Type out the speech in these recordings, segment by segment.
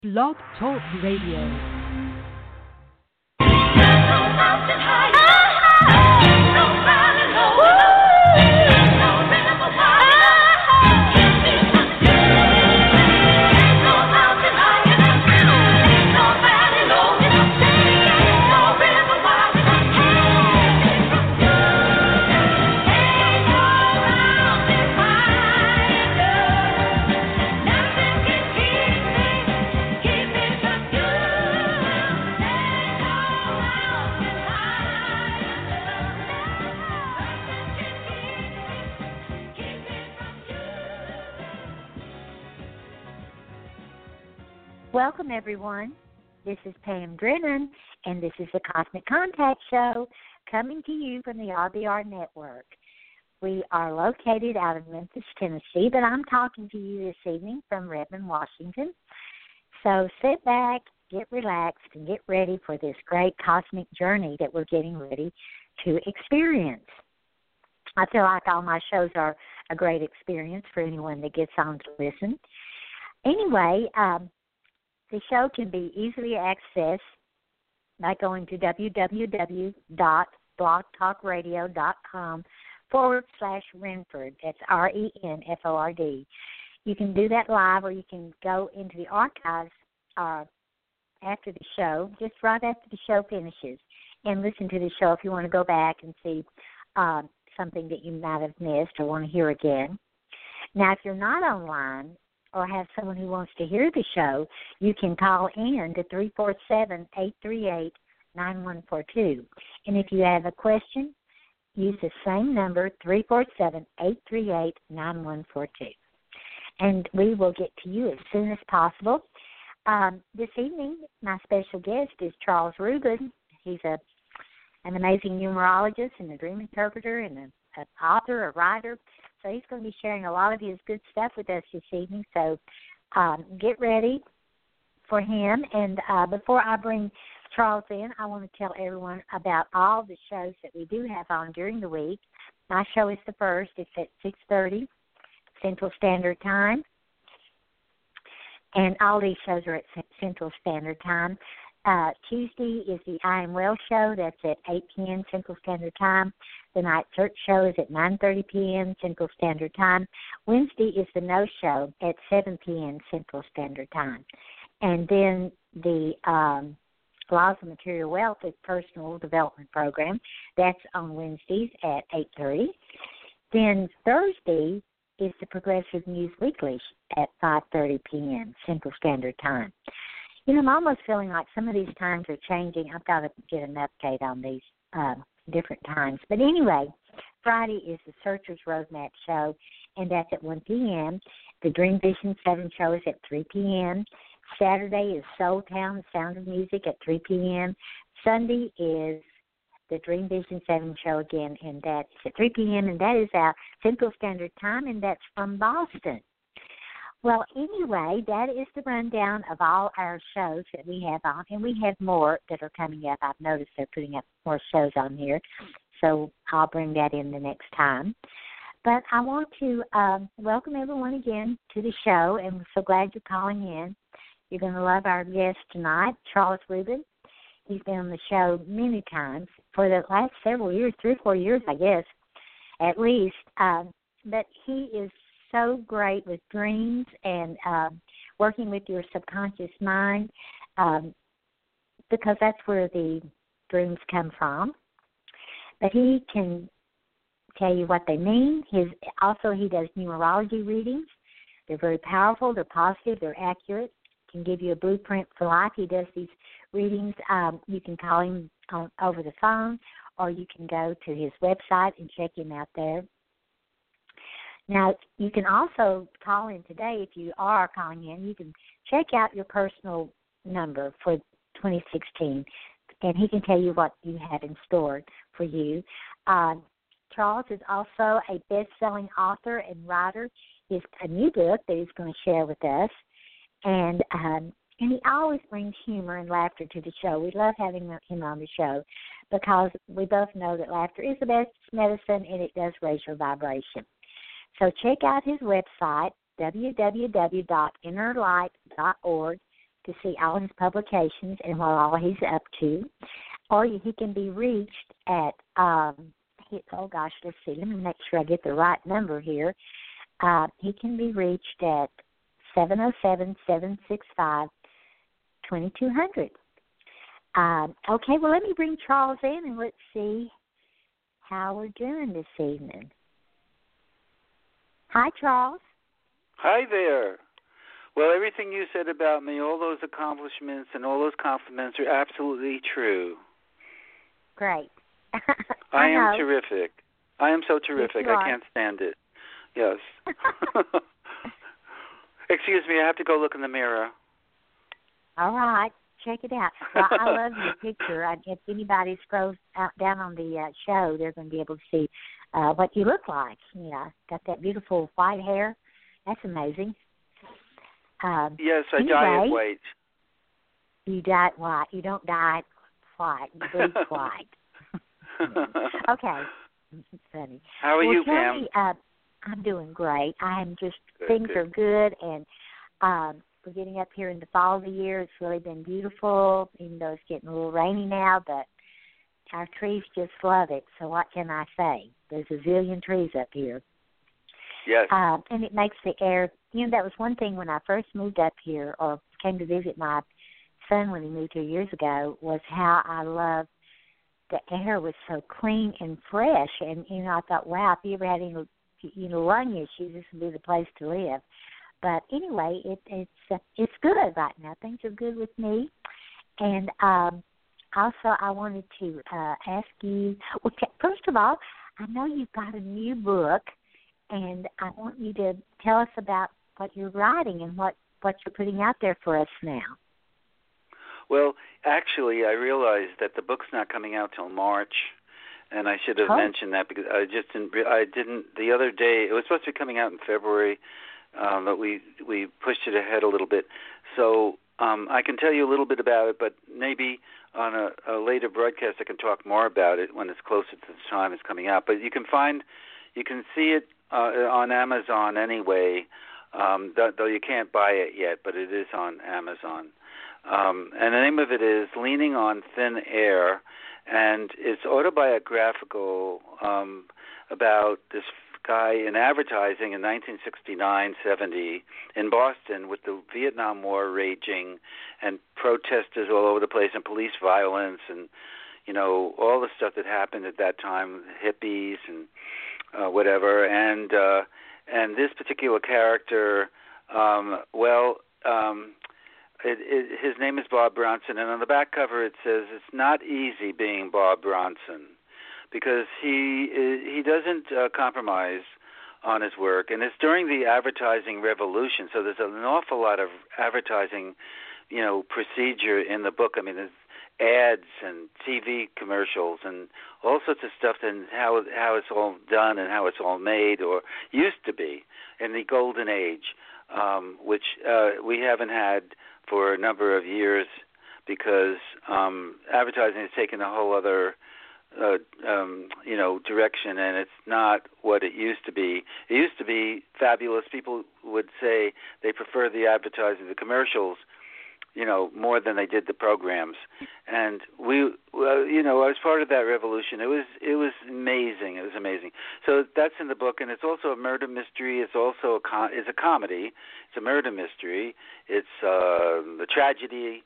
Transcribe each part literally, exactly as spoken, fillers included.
Blog Talk Radio. Welcome, everyone. This is Pam Drennan, and this is the Cosmic Contact Show coming to you from the R B R Network. We are located out of Memphis, Tennessee, but I'm talking to you this evening from Redmond, Washington. So sit back, get relaxed, and get ready for this great cosmic journey that we're getting ready to experience. I feel like all my shows are a great experience for anyone that gets on to listen. Anyway, um, the show can be easily accessed by going to www.blogtalkradio.com forward slash Renford. That's R E N F O R D. You can do that live, or you can go into the archives uh, after the show, just right after the show finishes, and listen to the show if you want to go back and see uh, something that you might have missed or want to hear again. Now, if you're not online, or have someone who wants to hear the show, you can call in to three four seven, eight three eight, nine one four two. And if you have a question, use the same number, three four seven, eight three eight, nine one four two. And we will get to you as soon as possible. Um, this evening, my special guest is Charles Rubin. He's a an amazing numerologist and a dream interpreter and an author, a writer. So he's going to be sharing a lot of his good stuff with us this evening. So um, get ready for him. And uh, before I bring Charles in, I want to tell everyone about all the shows that we do have on during the week. My show is the first. It's at six thirty Central Standard Time. And all these shows are at Central Standard Time. Uh, Tuesday is the I Am Well show. That's at eight p.m. Central Standard Time. The Night Search show is at nine thirty p.m. Central Standard Time. Wednesday is the No show at seven p.m. Central Standard Time. And then the um, Laws of Material Wealth is Personal Development Program. That's on Wednesdays at eight thirty. Then Thursday is the Progressive News Weekly at five thirty p.m. Central Standard Time. You know, I'm almost feeling like some of these times are changing. I've got to get an update on these uh, different times. But anyway, Friday is the Searcher's Roadmap show, and that's at one p.m. The Dream Vision seven show is at three p.m. Saturday is Soul Town, the Sound of Music at three p.m. Sunday is the Dream Vision seven show again, and that's at three p.m., and that is our Central Standard Time, and that's from Boston. Well, anyway, that is the rundown of all our shows that we have on, and we have more that are coming up. I've noticed they're putting up more shows on here, so I'll bring that in the next time. But I want to um, welcome everyone again to the show, and we're so glad you're calling in. You're going to love our guest tonight, Charles Rubin. He's been on the show many times for the last several years, three or four years, I guess, at least. Um, but he is so great with dreams and um, working with your subconscious mind um, because that's where the dreams come from. But he can tell you what they mean. His also, he does numerology readings. They're very powerful. They're positive. They're accurate. Can give you a blueprint for life. He does these readings. Um, you can call him on, over the phone, or you can go to his website and check him out there. Now, you can also call in today if you are calling in. You can check out your personal number for twenty sixteen, and he can tell you what you have in store for you. Uh, Charles is also a best-selling author and writer. He has a new book that he's going to share with us, and um, and he always brings humor and laughter to the show. We love having him on the show because we both know that laughter is the best medicine, and it does raise your vibration. So check out his website, w w w dot inner light dot org to see all his publications and what all he's up to. Or he can be reached at, um, he, oh gosh, let's see, let me make sure I get the right number here. Uh, he can be reached at seven oh seven, seven six five, two two zero zero. Um, okay, well, let me bring Charles in and let's see how we're doing this evening. Hi, Charles. Hi there. Well, everything you said about me, all those accomplishments and all those compliments are absolutely true. Great. I, I am know. terrific. I am so terrific. Yes, you I are. can't stand it. Yes. Excuse me, I have to go look in the mirror. All right. Check it out. Well, I love your picture. I, if anybody scrolls out, down on the uh, show, they're going to be able to see uh, what you look like. You know, got that beautiful white hair. That's amazing. Um, yes, I anyway, dye it white. You dye it white. You don't dye it white. You bleach white. Okay. Funny. How are well, you, tell Pam? Me, uh, I'm doing great. I'm just, Good, things good. are good, and um, we're getting up here in the fall of the year. It's really been beautiful, even though it's getting a little rainy now, but our trees just love it. So what can I say? There's a zillion trees up here. Yes. Um, and it makes the air, you know, that was one thing when I first moved up here or came to visit my son when he moved here years ago, was how I loved the air was so clean and fresh. And, you know, I thought, wow, if you ever had any, you know, lung issues, this would be the place to live. But anyway, it, it's uh, it's good right now. Things are good with me. And um, also I wanted to uh, ask you, well, first of all, I know you've got a new book, and I want you to tell us about what you're writing and what, what you're putting out there for us now. Well, actually, I realized that the book's not coming out till March, and I should have oh. mentioned that because I just didn't. I didn't. The other day, it was supposed to be coming out in February, um, but we we pushed it ahead a little bit. So um, I can tell you a little bit about it, but maybe on a, a later broadcast I can talk more about it when it's closer to the time it's coming out. But you can find, you can see it uh, on Amazon anyway, um, though, though you can't buy it yet, but it is on Amazon. Um, and the name of it is Leaning on Thin Air, and it's autobiographical um, about this guy in advertising in nineteen sixty-nine seventy in Boston with the Vietnam War raging and protesters all over the place and police violence and, you know, all the stuff that happened at that time, hippies and uh, whatever. And, uh, and this particular character, um, well... Um, It, it, his name is Bob Bronson, and on the back cover it says it's not easy being Bob Bronson because he he doesn't uh, compromise on his work, and it's during the advertising revolution, so there's an awful lot of advertising, you know, procedure in the book. I mean, there's ads and T V commercials and all sorts of stuff, and how how it's all done and how it's all made or used to be in the golden age, um, which uh, we haven't had for a number of years because um, advertising has taken a whole other, uh, um, you know, direction, and it's not what it used to be. It used to be fabulous. People would say they prefer the advertising, the commercials, you know, more than they did the programs. And we, well, you know, I was part of that revolution. It was, it was amazing. It was amazing. So that's in the book, and it's also a murder mystery. It's also a com- it's a comedy. It's a murder mystery. It's uh, a tragedy.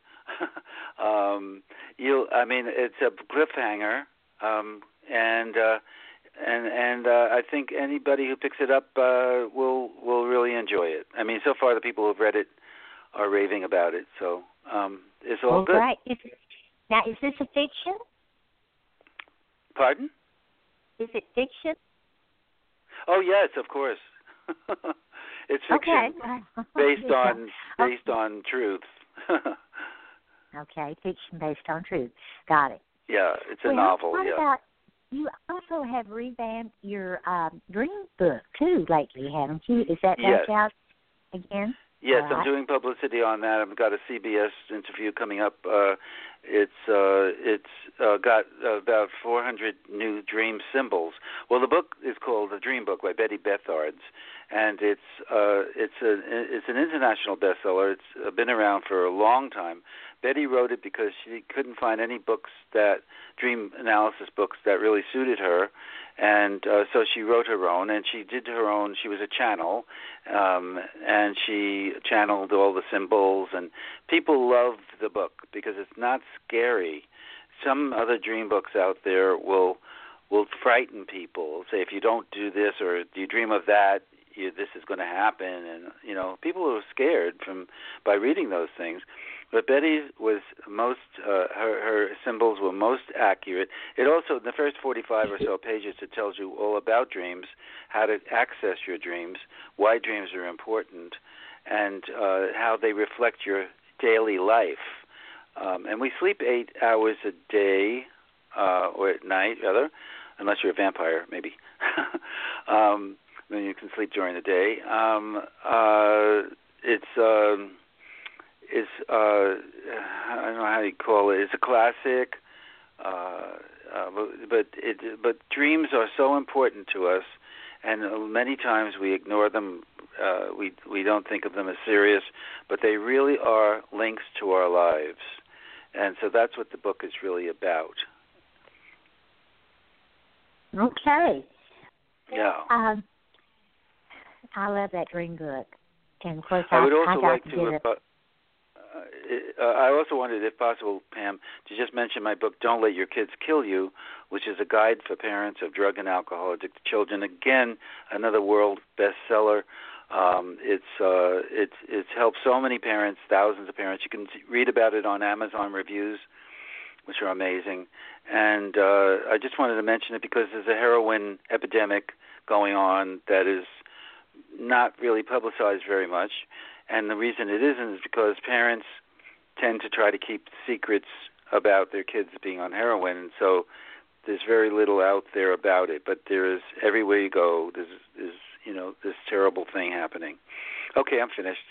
um, you, I mean, it's a cliffhanger, um, and uh, and and uh, I think anybody who picks it up uh, will will really enjoy it. I mean, so far the people who've read it are raving about it, so um, it's all well, good. Right. Is it, now, is this a fiction? Pardon? Is it fiction? Oh yes, of course. It's fiction okay. based on okay. based on truth. Okay, fiction based on truth. Got it. Yeah, it's a well, novel. What yeah. about, you also have revamped your um, dream book too lately, haven't you? Is that Yes. back out again? Yes, All right. I'm doing publicity on that. I've got a C B S interview coming up. Uh, it's uh, it's uh, got about four hundred new dream symbols. Well, the book is called The Dream Book by Betty Bethards, and it's uh, it's a it's an international bestseller. It's been around for a long time. Betty wrote it because she couldn't find any books that dream analysis books that really suited her, and uh, so she wrote her own. And she did her own. She was a channel, um, and she channeled all the symbols. And people loved the book because it's not scary. Some other dream books out there will will frighten people. Say if you don't do this or do you dream of that, you, this is going to happen. And you know, people are scared from by reading those things. But Betty's was most, uh, her, her symbols were most accurate. It also, in the first forty-five or so pages, it tells you all about dreams, how to access your dreams, why dreams are important, and uh, how they reflect your daily life. Um, and we sleep eight hours a day, uh, or at night, rather, unless you're a vampire, maybe. um, then you can sleep during the day. Um, uh, it's... Um, Is uh, I don't know how you call it. It's a classic, uh, uh, but but, it, but dreams are so important to us, and many times we ignore them. Uh, we we don't think of them as serious, but they really are links to our lives, and so that's what the book is really about. Okay. Yeah. Um, I love that dream book, and of course I, I would also I got like to to. get it. Uh, Uh, I also wanted, if possible, Pam, to just mention my book, Don't Let Your Kids Kill You, which is a guide for parents of drug and alcohol addicted children. Again, another world bestseller. Um, it's uh, it's it's helped so many parents, thousands of parents. You can read about it on Amazon reviews, which are amazing. And uh, I just wanted to mention it because there's a heroin epidemic going on that is not really publicized very much. And the reason it isn't is because parents tend to try to keep secrets about their kids being on heroin, and so there's very little out there about it. But there is, everywhere you go, there's, there's you know, this terrible thing happening. Okay, I'm finished.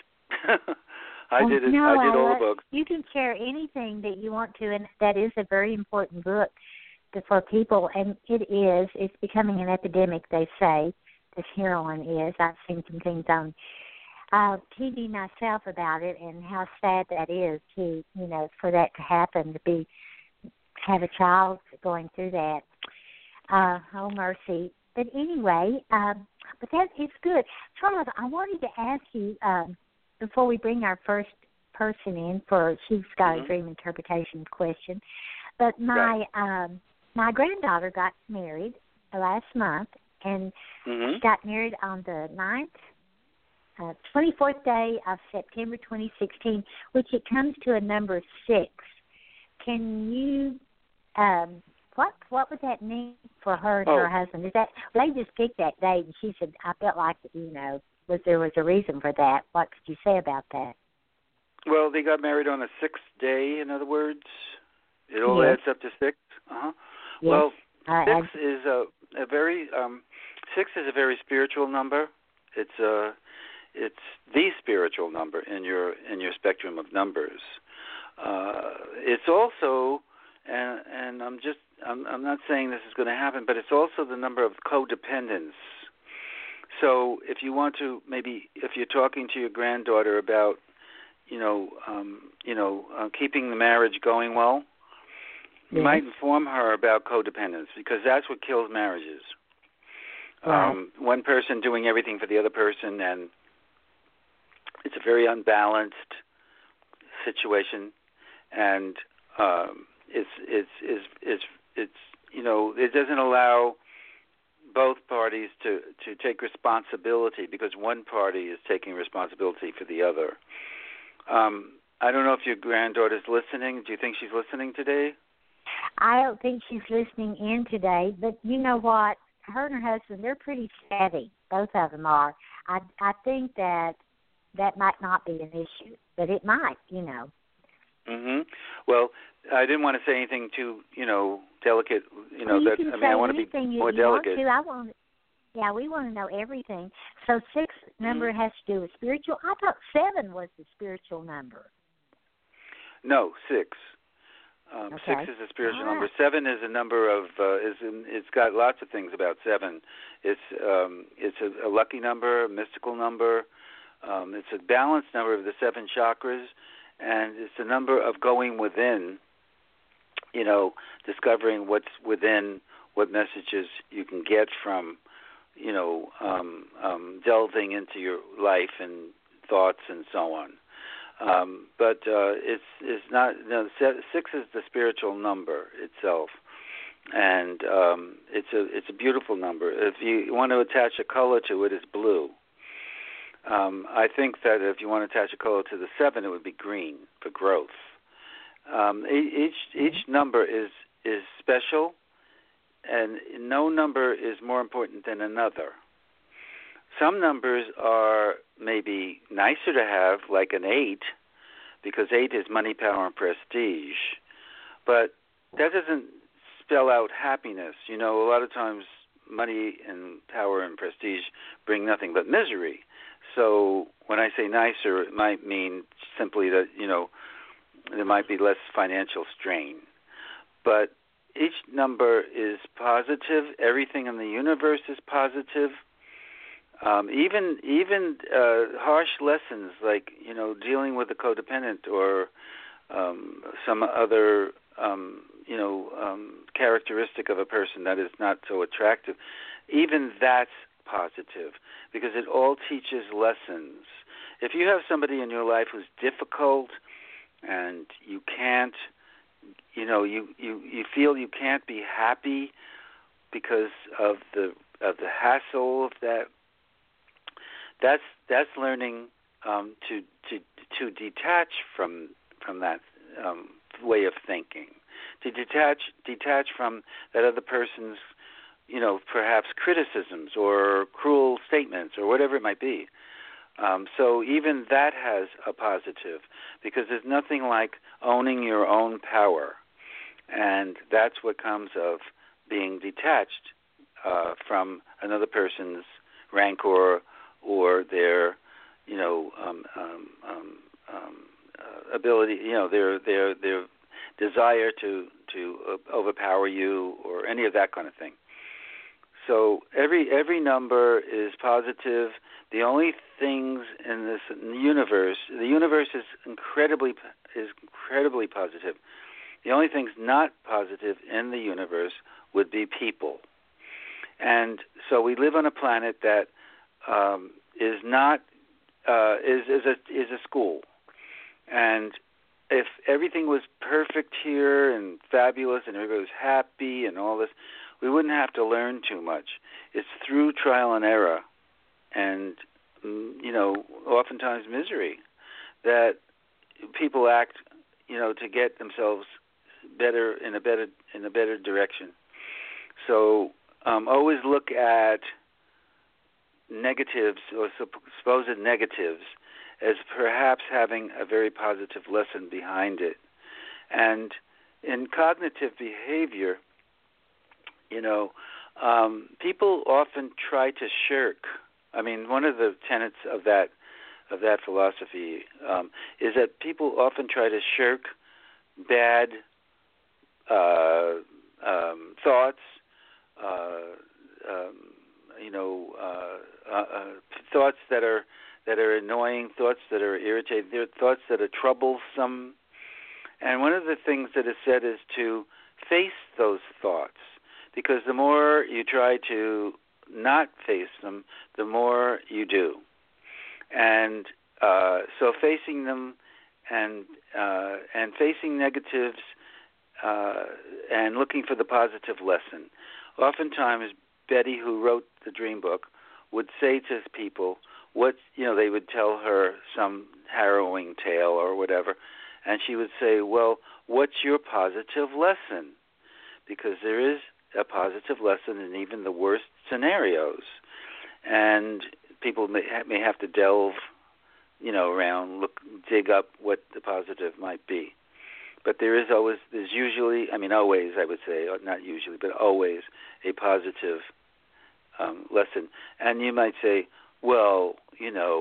I oh, did it. No, I did all I, the books. You can share anything that you want to, and that is a very important book for people, and it is. It's becoming an epidemic, they say, this heroin is. I've seen some things on Uh, T V myself about it, and how sad that is to, you know, for that to happen, to be have a child going through that. Uh, oh mercy! But anyway, um, but that is good. Charlotte, I wanted to ask you um, before we bring our first person in for she's got mm-hmm. a dream interpretation question. But my right. um, my granddaughter got married last month, and mm-hmm. she got married on the ninth. Uh, twenty-fourth day of September twenty sixteen, which it comes to a number six. Can you, um, what what would that mean for her and oh. her husband? Is that they just picked that date, and she said, I felt like, you know, was there was a reason for that. What could you say about that? Well, they got married on a sixth day, in other words. It all yes. adds up to six. Uh-huh. Yes. Well, uh, six is a, a very, um, six is a very spiritual number. It's a... It's the spiritual number in your in your spectrum of numbers. Uh, it's also, and and I'm just I'm I'm not saying this is going to happen, but it's also the number of codependence. So if you want to, maybe if you're talking to your granddaughter about, you know, um, you know, uh, keeping the marriage going well, you yes. might inform her about codependence, because that's what kills marriages. Right. Um, one person doing everything for the other person, and it's a very unbalanced situation, and um, it's it's it's it's it's you know, it doesn't allow both parties to, to take responsibility, because one party is taking responsibility for the other. Um, I don't know if your granddaughter's listening. Do you think she's listening today? I don't think she's listening in today, but you know what? Her and her husband, they're pretty steady. Both of them are. I I think that that might not be an issue, but it might, you know. Mhm. Well, I didn't want to say anything too, you know, delicate. You know, well, you that can I mean, say I want to be anything more you delicate. Want to. I want. Yeah, we want to know everything. So six number mm-hmm. has to do with spiritual. I thought seven was the spiritual number. No, six. Um, okay. Six is a spiritual All right. number. Seven is a number of uh, is in, it's got lots of things about seven. It's um, it's a, a lucky number, a mystical number. Um, it's a balanced number of the seven chakras, and it's a number of going within. You know, discovering what's within, what messages you can get from, you know, um, um, delving into your life and thoughts and so on. Um, but uh, it's it's not. No, six is the spiritual number itself, and um, it's a it's a beautiful number. If you want to attach a color to it, it's blue. Um, I think that if you want to attach a color to the seven, it would be green for growth. Um, each each number is is special, and no number is more important than another. Some numbers are maybe nicer to have, like an eight, because eight is money, power, and prestige. But that doesn't spell out happiness. You know, a lot of times money and power and prestige bring nothing but misery. So when I say nicer, it might mean simply that, you know, there might be less financial strain. But each number is positive. Everything in the universe is positive. Um, even even uh, harsh lessons like, you know, dealing with a codependent or um, some other, um, you know, um, characteristic of a person that is not so attractive, even that's positive because it all teaches lessons. If you have somebody in your life who's difficult and you can't, you know, you, you, you feel you can't be happy because of the of the hassle of that, That's that's learning um, to to to detach from from that um, way of thinking, to detach detach from that other person's, you know, perhaps criticisms or cruel statements or whatever it might be. Um, so even that has a positive because there's nothing like owning your own power, and that's what comes of being detached uh, from another person's rancor or their, you know, um, um, um, um, uh, ability, you know, their their their desire to to uh, overpower you or any of that kind of thing. So every every number is positive. The only things in this in the universe, the universe is incredibly is incredibly positive. The only things not positive in the universe would be people. And so we live on a planet that Um, is not uh, is is a is a school, and if everything was perfect here and fabulous and everybody was happy and all this, we wouldn't have to learn too much. It's through trial and error, and you know, oftentimes misery, that people act, you know, to get themselves better in a better in a better direction. So um, always look at negatives or supposed negatives as perhaps having a very positive lesson behind it. And in cognitive behavior, you know, um, people often try to shirk. I mean, one of the tenets of that of that philosophy um, is that people often try to shirk bad uh, um, thoughts, uh, um, you know, uh, uh, uh, thoughts that are that are annoying, thoughts that are irritating, thoughts that are troublesome. And one of the things that is said is to face those thoughts, because the more you try to not face them, the more you do. And uh, so facing them and uh, and facing negatives uh, and looking for the positive lesson. Oftentimes, Betty, who wrote the Dream Book, would say to people what, you know, they would tell her some harrowing tale or whatever, and she would say, well, what's your positive lesson? Because there is a positive lesson in even the worst scenarios. And people may, may have to delve, you know, around, look, dig up what the positive might be. But there is always, there's usually, I mean, always, I would say, not usually, but always a positive um, lesson. And you might say, well, you know,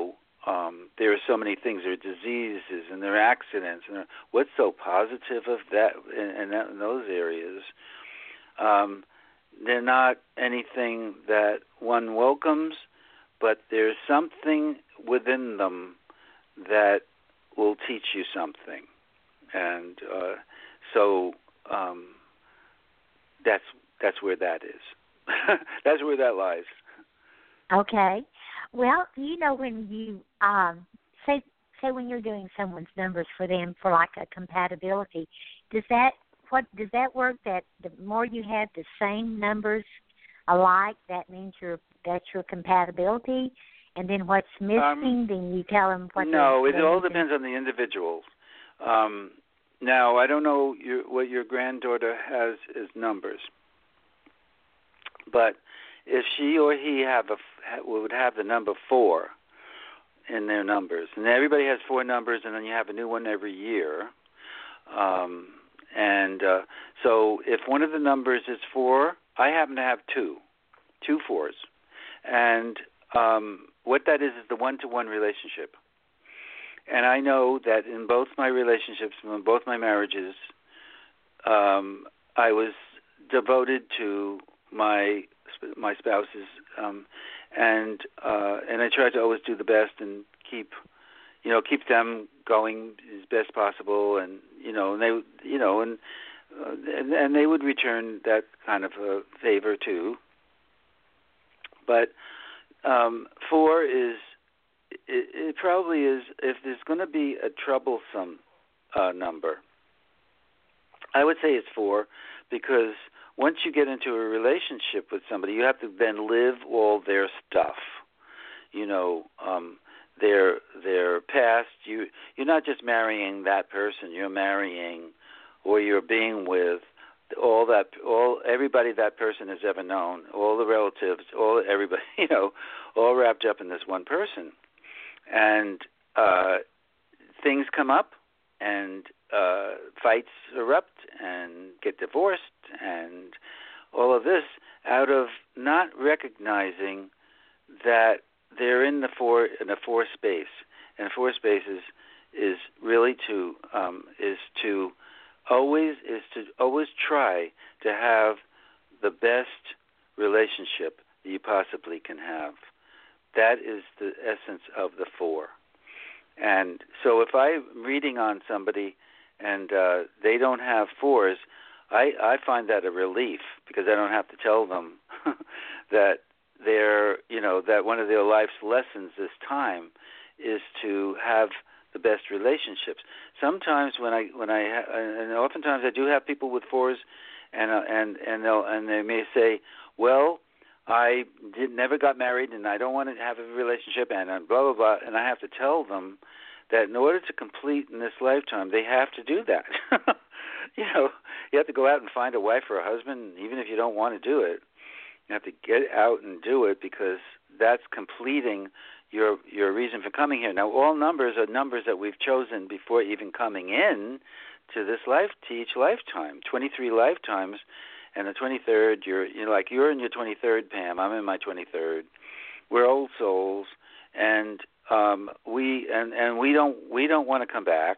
um, there are so many things. There are diseases and there are accidents. And there, what's so positive of that in, in, that, in those areas? Um, they're not anything that one welcomes, but there's something within them that will teach you something. And uh, so um, that's that's where that is. That's where that lies. Okay. Well, you know, when you um, say say when you're doing someone's numbers for them for like a compatibility, does that what does that work? That the more you have the same numbers alike, that means you're that's your compatibility, and then what's missing, um, then you tell them what. No, it all depends on the individuals. Um, now, I don't know your, what your granddaughter has as numbers, but if she or he have a, would have the number four in their numbers, and everybody has four numbers, and then you have a new one every year. Um, and uh, so if one of the numbers is four, I happen to have two, two fours. And um, what that is is the one-to-one relationship. And I know that in both my relationships, in both my marriages, um, I was devoted to my my spouses, um, and uh, and I tried to always do the best and keep, you know, keep them going as best possible, and you know, and they, you know, and uh, and, and they would return that kind of a favor too. But um, four is. It, it probably is, if there's going to be a troublesome uh, number, I would say it's four, because once you get into a relationship with somebody, you have to then live all their stuff. You know, um, their their past. You you're not just marrying that person. You're marrying, or you're being with all that all everybody that person has ever known, all the relatives, all everybody. You know, all wrapped up in this one person. And uh, things come up, and uh, fights erupt, and get divorced, and all of this out of not recognizing that they're in the four in a four space, and four spaces is really to um, is to always is to always try to have the best relationship that you possibly can have. That is the essence of the four. And so if I'm reading on somebody and uh, they don't have fours, I, I find that a relief, because I don't have to tell them that they're, you know, that one of their life's lessons this time is to have the best relationships. Sometimes when I when I and oftentimes I do have people with fours, and uh, and and they'll and they may say, well, I did, never got married, and I don't want to have a relationship, and blah, blah, blah. And I have to tell them that in order to complete in this lifetime, they have to do that. You know, you have to go out and find a wife or a husband, even if you don't want to do it. You have to get out and do it, because that's completing your your reason for coming here. Now, all numbers are numbers that we've chosen before even coming in to this life, to each lifetime, twenty-three lifetimes. And the twenty-third, you're you know, like you're in your twenty-third, Pam. I'm in my twenty-third. We're old souls, and um, we and, and we don't we don't want to come back.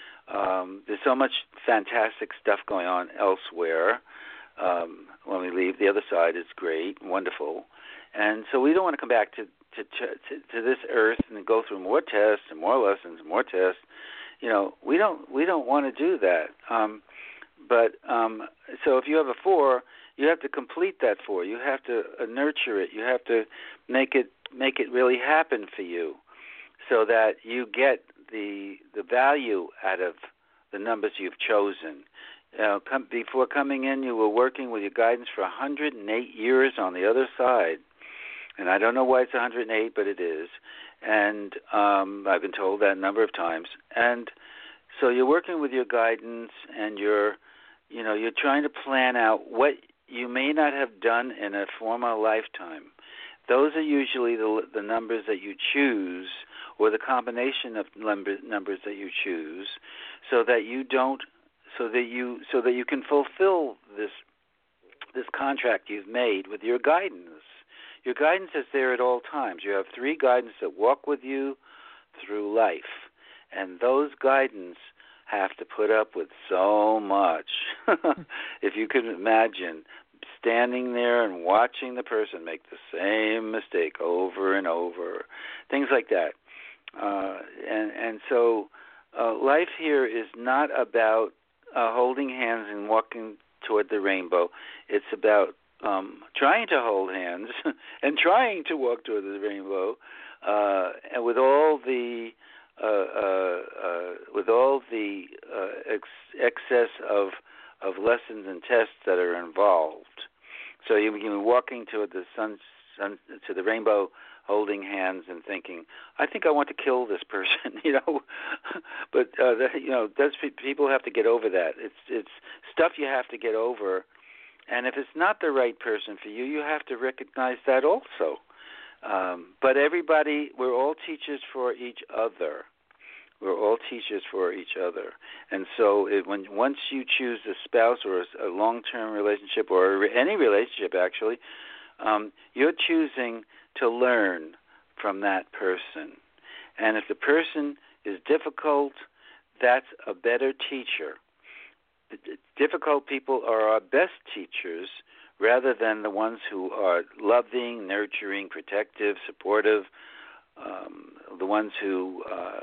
Um, there's so much fantastic stuff going on elsewhere. Um, when we leave, the other side is great, wonderful, and so we don't want to come back to to, to to this earth and go through more tests and more lessons and more tests. You know, we don't we don't want to do that. Um, But um, so if you have a four, you have to complete that four. You have to uh, nurture it. You have to make it make it really happen for you, so that you get the the value out of the numbers you've chosen. Uh, come, before coming in, you were working with your guidance for one hundred eight years on the other side, and I don't know why it's one hundred eight, but it is. And um, I've been told that a number of times. And so you're working with your guidance, and you're You know, you're trying to plan out what you may not have done in a former lifetime. Those are usually the, the numbers that you choose, or the combination of number, numbers that you choose, so that you don't, so that you, so that you can fulfill this this contract you've made with your guidance. Your guidance is there at all times. You have three guidance that walk with you through life. And those guidance have to put up with so much. If you could imagine standing there and watching the person make the same mistake over and over, things like that. Uh, and, and so uh, life here is not about uh, holding hands and walking toward the rainbow. It's about um, trying to hold hands and trying to walk toward the rainbow, uh, and with all the uh, uh, uh, with all the uh, ex- excess of of lessons and tests that are involved. So you can be walking toward the sun, sun to the rainbow, holding hands and thinking, I think I want to kill this person, you know. But uh, that, you know, that's people have to get over that. It's it's stuff you have to get over, and if it's not the right person for you, you have to recognize that also. Um, but everybody, we're all teachers for each other. We're all teachers for each other, and so it, when once you choose a spouse or a, a long-term relationship or any relationship, actually, um, you're choosing to learn from that person. And if the person is difficult, that's a better teacher. Difficult people are our best teachers rather than the ones who are loving, nurturing, protective, supportive, um, the ones who uh,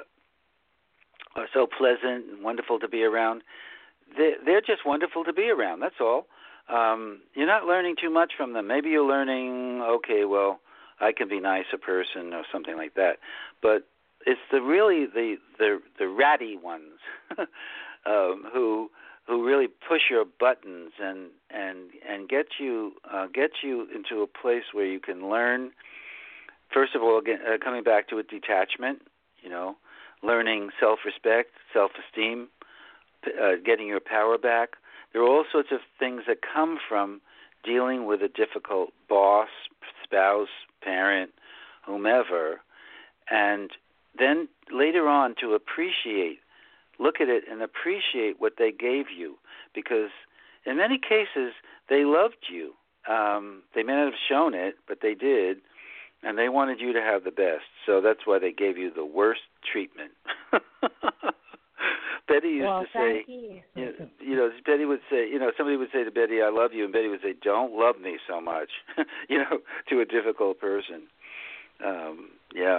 are so pleasant and wonderful to be around. They're, they're just wonderful to be around, that's all. Um, you're not learning too much from them. Maybe you're learning, okay, well, I can be nice a person or something like that. But it's the really the the, the ratty ones um, who who really push your buttons and and and get you uh, get you into a place where you can learn. First of all, again, uh, coming back to a detachment, you know, learning self-respect, self-esteem, uh, getting your power back. There are all sorts of things that come from dealing with a difficult boss, spouse, parent, whomever, and then later on to appreciate, look at it and appreciate what they gave you, because in many cases they loved you. Um, they may not have shown it, but they did, and they wanted you to have the best. So that's why they gave you the worst treatment. Betty used well, to say, you. You, know, you know, Betty would say, you know, somebody would say to Betty, I love you, and Betty would say, don't love me so much, you know, to a difficult person. Um, yeah.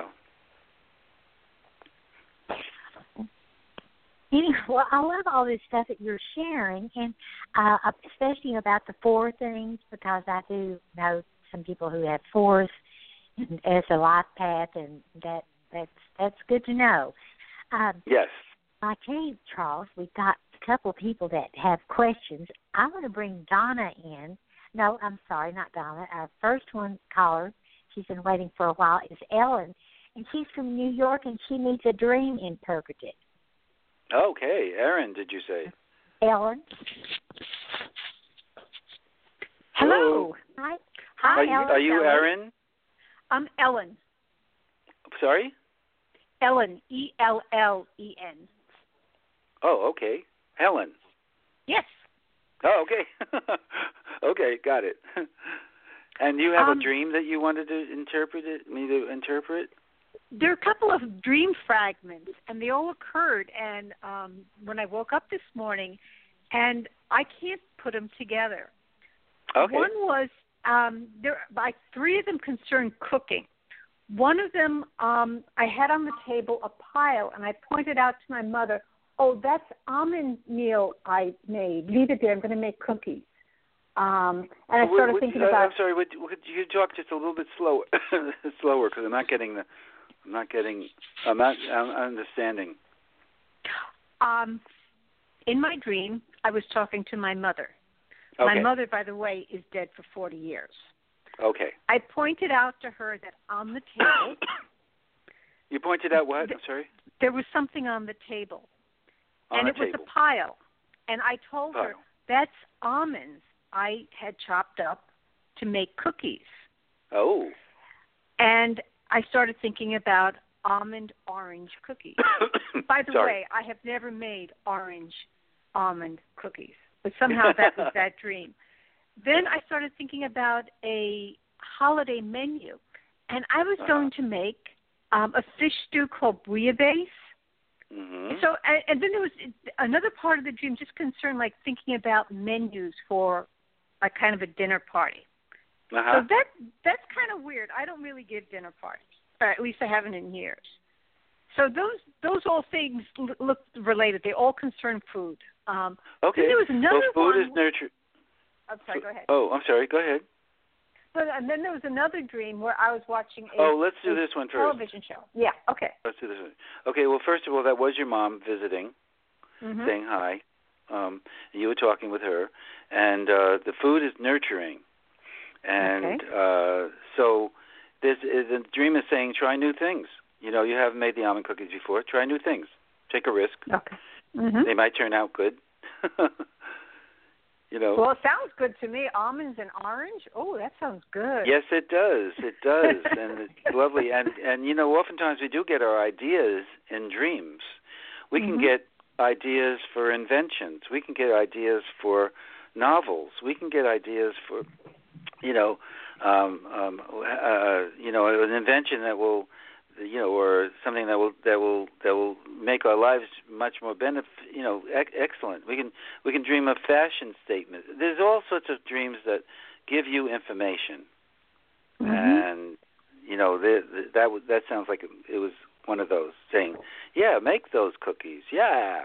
Anyway, well, I love all this stuff that you're sharing, and uh, especially about the four things, because I do know some people who have fours as a life path, and that that's that's good to know. Um, yes. I tell you, Charles, we've got a couple of people that have questions. I want to bring Donna in. No, I'm sorry, not Donna. Our first one caller, she's been waiting for a while, is Ellen, and she's from New York, and she needs a dream interpreted. Okay, Erin, did you say? Ellen. Hello. Hi. Hi, are you, Ellen. Are you Erin? I'm Ellen. Sorry? Ellen, E L L E N. Oh, okay. Helen. Yes. Oh, okay. Okay, got it. And you have um, a dream that you wanted to interpret it, me to interpret? There are a couple of dream fragments, and they all occurred and um, when I woke up this morning, and I can't put them together. Okay. One was, um, there, like three of them concern cooking. One of them, um, I had on the table a pile, and I pointed out to my mother, oh, that's almond meal I made. Leave it there. I'm going to make cookies. Um, and I started would, thinking uh, about. I'm sorry. Would, would you talk just a little bit slower, slower, because I'm not getting the. I'm not getting. I'm not. I'm understanding. Um, in my dream, I was talking to my mother. Okay. My mother, by the way, is dead for forty years. Okay. I pointed out to her that on the table. You pointed out what? I'm sorry. There was something on the table, On and a it was table. a pile. And I told Pile. her that's almonds I had chopped up to make cookies. Oh. And I started thinking about almond orange cookies. By the Sorry. way, I have never made orange almond cookies, but somehow that was that dream. Then I started thinking about a holiday menu, and I was uh-huh. going to make um, a fish stew called bouillabaisse. Mm-hmm. So, and, and then there was another part of the dream just concerned, like, thinking about menus for, like, kind of a dinner party. Uh-huh. So that that's kind of weird. I don't really give dinner parties, or at least I haven't in years. So those those all things look related. They all concern food. Um, okay. Then there was another well, food one. is nurture. I'm sorry. Go ahead. Oh, I'm sorry. Go ahead. But and then there was another dream where I was watching a, oh, let's do a this one first. television show. Yeah. Okay. Let's do this one. Okay. Well, first of all, that was your mom visiting, mm-hmm. saying hi. Um, you were talking with her, and uh, the food is nurturing, and okay. uh, so this is, the dream is saying try new things. You know, you haven't made the almond cookies before. Try new things. Take a risk. Okay. Mm-hmm. They might turn out good. You know. Well, it sounds good to me. Almonds and orange. Oh, that sounds good. Yes, it does. It does, and it's lovely. And and you know, oftentimes we do get our ideas in dreams. We mm-hmm. can get ideas for inventions. We can get ideas for novels. We can get ideas for, you know, um, um, uh, you know, an invention that will, you know, or something that will that will that will make our lives much more benef- you know, ec- excellent. We can we can dream of fashion statements. There's all sorts of dreams that give you information, mm-hmm. and you know, the, the, that w- that sounds like it, it was one of those saying, "Yeah, make those cookies." Yeah.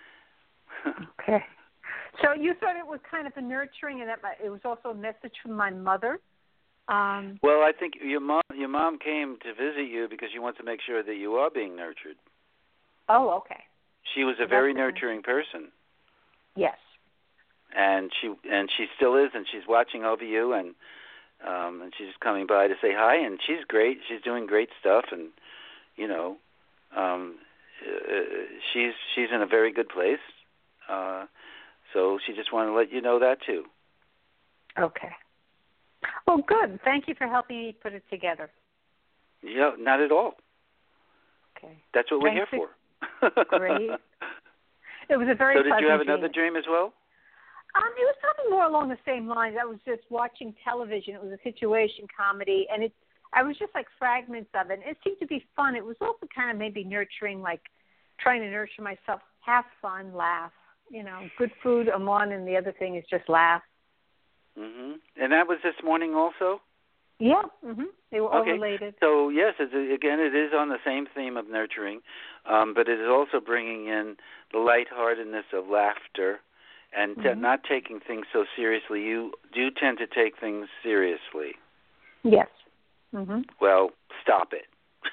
Okay. So you thought it was kind of a nurturing, and that it was also a message from my mother. Um, well, I think your mom your mom came to visit you because she wants to make sure that you are being nurtured. Oh, okay. She was a very nurturing person. Yes. And she and she still is, and she's watching over you, and um, and she's coming by to say hi, and she's great. She's doing great stuff, and you know, um, uh, she's she's in a very good place. Uh, so she just wanted to let you know that too. Okay. Well, good. Thank you for helping me put it together. Yeah, not at all. Okay. That's what we're Thanks here for... for. Great. It was a very So did you have dream. another dream as well? Um, it was something more along the same lines. I was just watching television. It was a situation comedy, and it. I was just like fragments of it. It seemed to be fun. It was also kind of maybe nurturing, like trying to nurture myself. Have fun, laugh. You know, good food on one, and the other thing is just laugh. Mhm. And that was this morning also? Yeah. Mhm. They were all okay. related. So yes, it's, again, it is on the same theme of nurturing, um, but it is also bringing in the lightheartedness of laughter, and mm-hmm. t- not taking things so seriously. You do tend to take things seriously. Yes. Mhm. Well, stop it.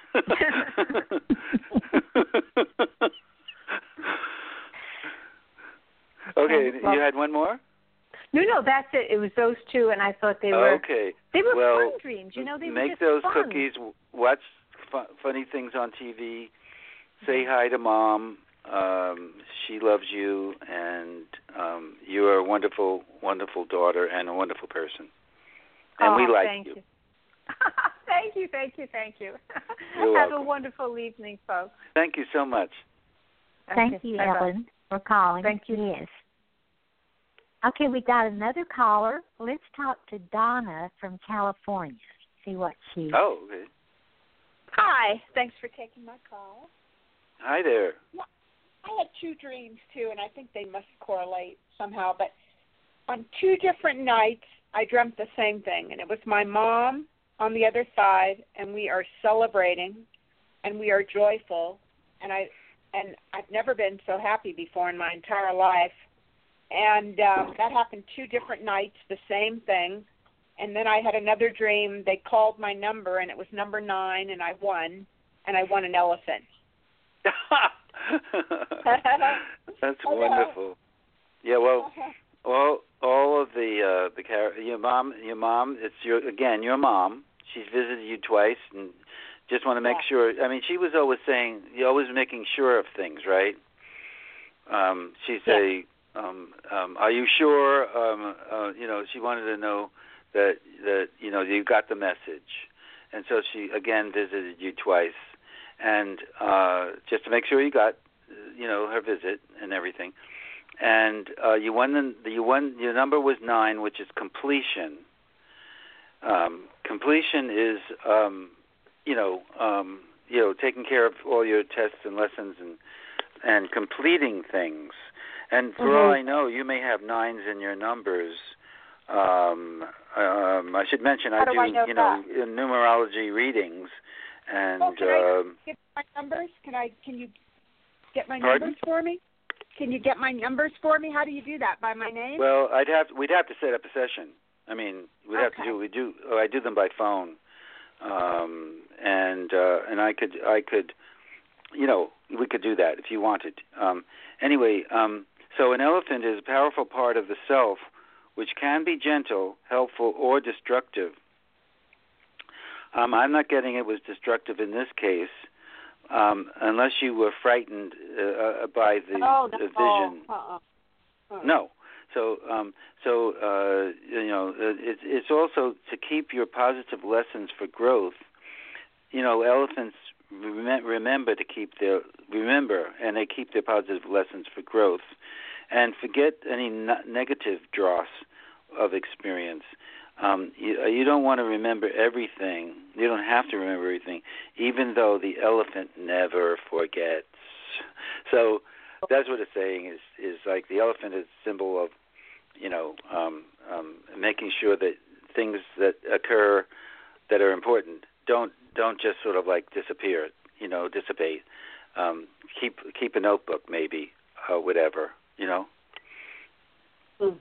Okay, well, you had one more? No, no, that's it. It was those two, and I thought they were okay. They were well, fun dreams. You know, they make were just those fun. cookies. Watch fu- funny things on T V. Say hi to mom. Um, she loves you, and um, you are a wonderful, wonderful daughter and a wonderful person. And oh, we like thank you. you. Thank you, thank you, thank you. You're Have welcome. a wonderful evening, folks. Thank you so much. Thank okay. you, Bye-bye. Ellen, for calling. Thank you. Yes. Okay, we got another caller. Let's talk to Donna from California. See what she. Oh, okay. Hi. Thanks for taking my call. Hi there. Yeah, I had two dreams, too, and I think they must correlate somehow. But on two different nights, I dreamt the same thing, and it was my mom on the other side, and we are celebrating, and we are joyful, and I and I've never been so happy before in my entire life. And um, that happened two different nights, the same thing. And then I had another dream. They called my number, and it was number nine, and I won, and I won an elephant. That's wonderful. Yeah, well, all all of the uh, the car- your mom, your mom. It's your again your mom. She's visited you twice, and just want to make yeah. sure. I mean, she was always saying, you're always making sure of things, right? Um, she'd say, yeah. um, um, "Are you sure?" Um, uh, you know, she wanted to know that that you know you got the message, and so she again visited you twice, and uh, just to make sure you got, you know, her visit and everything. And uh, you won the you won your number was nine, which is completion. Um, completion is, um, you know, um, you know, taking care of all your tests and lessons and and completing things. And for mm-hmm. all I know, you may have nines in your numbers. Um, um, I should mention How I do, do I know you know, that? numerology readings. And oh, can um, I get my numbers? Can I? Can you get my pardon? numbers for me? Can you get my numbers for me? How do you do that? By my name? Well, I'd have we'd have to set up a session. I mean, we'd have okay. to do we do oh, I do them by phone, um, and uh, and I could I could, you know, we could do that if you wanted. Um, anyway, um, so an elephant is a powerful part of the self, which can be gentle, helpful, or destructive. Um, I'm not getting it was destructive in this case, um, unless you were frightened uh, by the, oh, the no. vision. Uh-uh. Uh-uh. No. So, um, so uh, you know, it's it's also to keep your positive lessons for growth. You know, elephants rem- remember to keep their remember, and they keep their positive lessons for growth, and forget any n- negative dross of experience. Um, you, you don't want to remember everything. You don't have to remember everything, even though the elephant never forgets. So that's what it's saying is is like the elephant is a symbol of, you know, um, um, making sure that things that occur that are important don't don't just sort of like disappear, you know, dissipate. Um, keep keep a notebook, maybe, uh, whatever, you know. Hmm.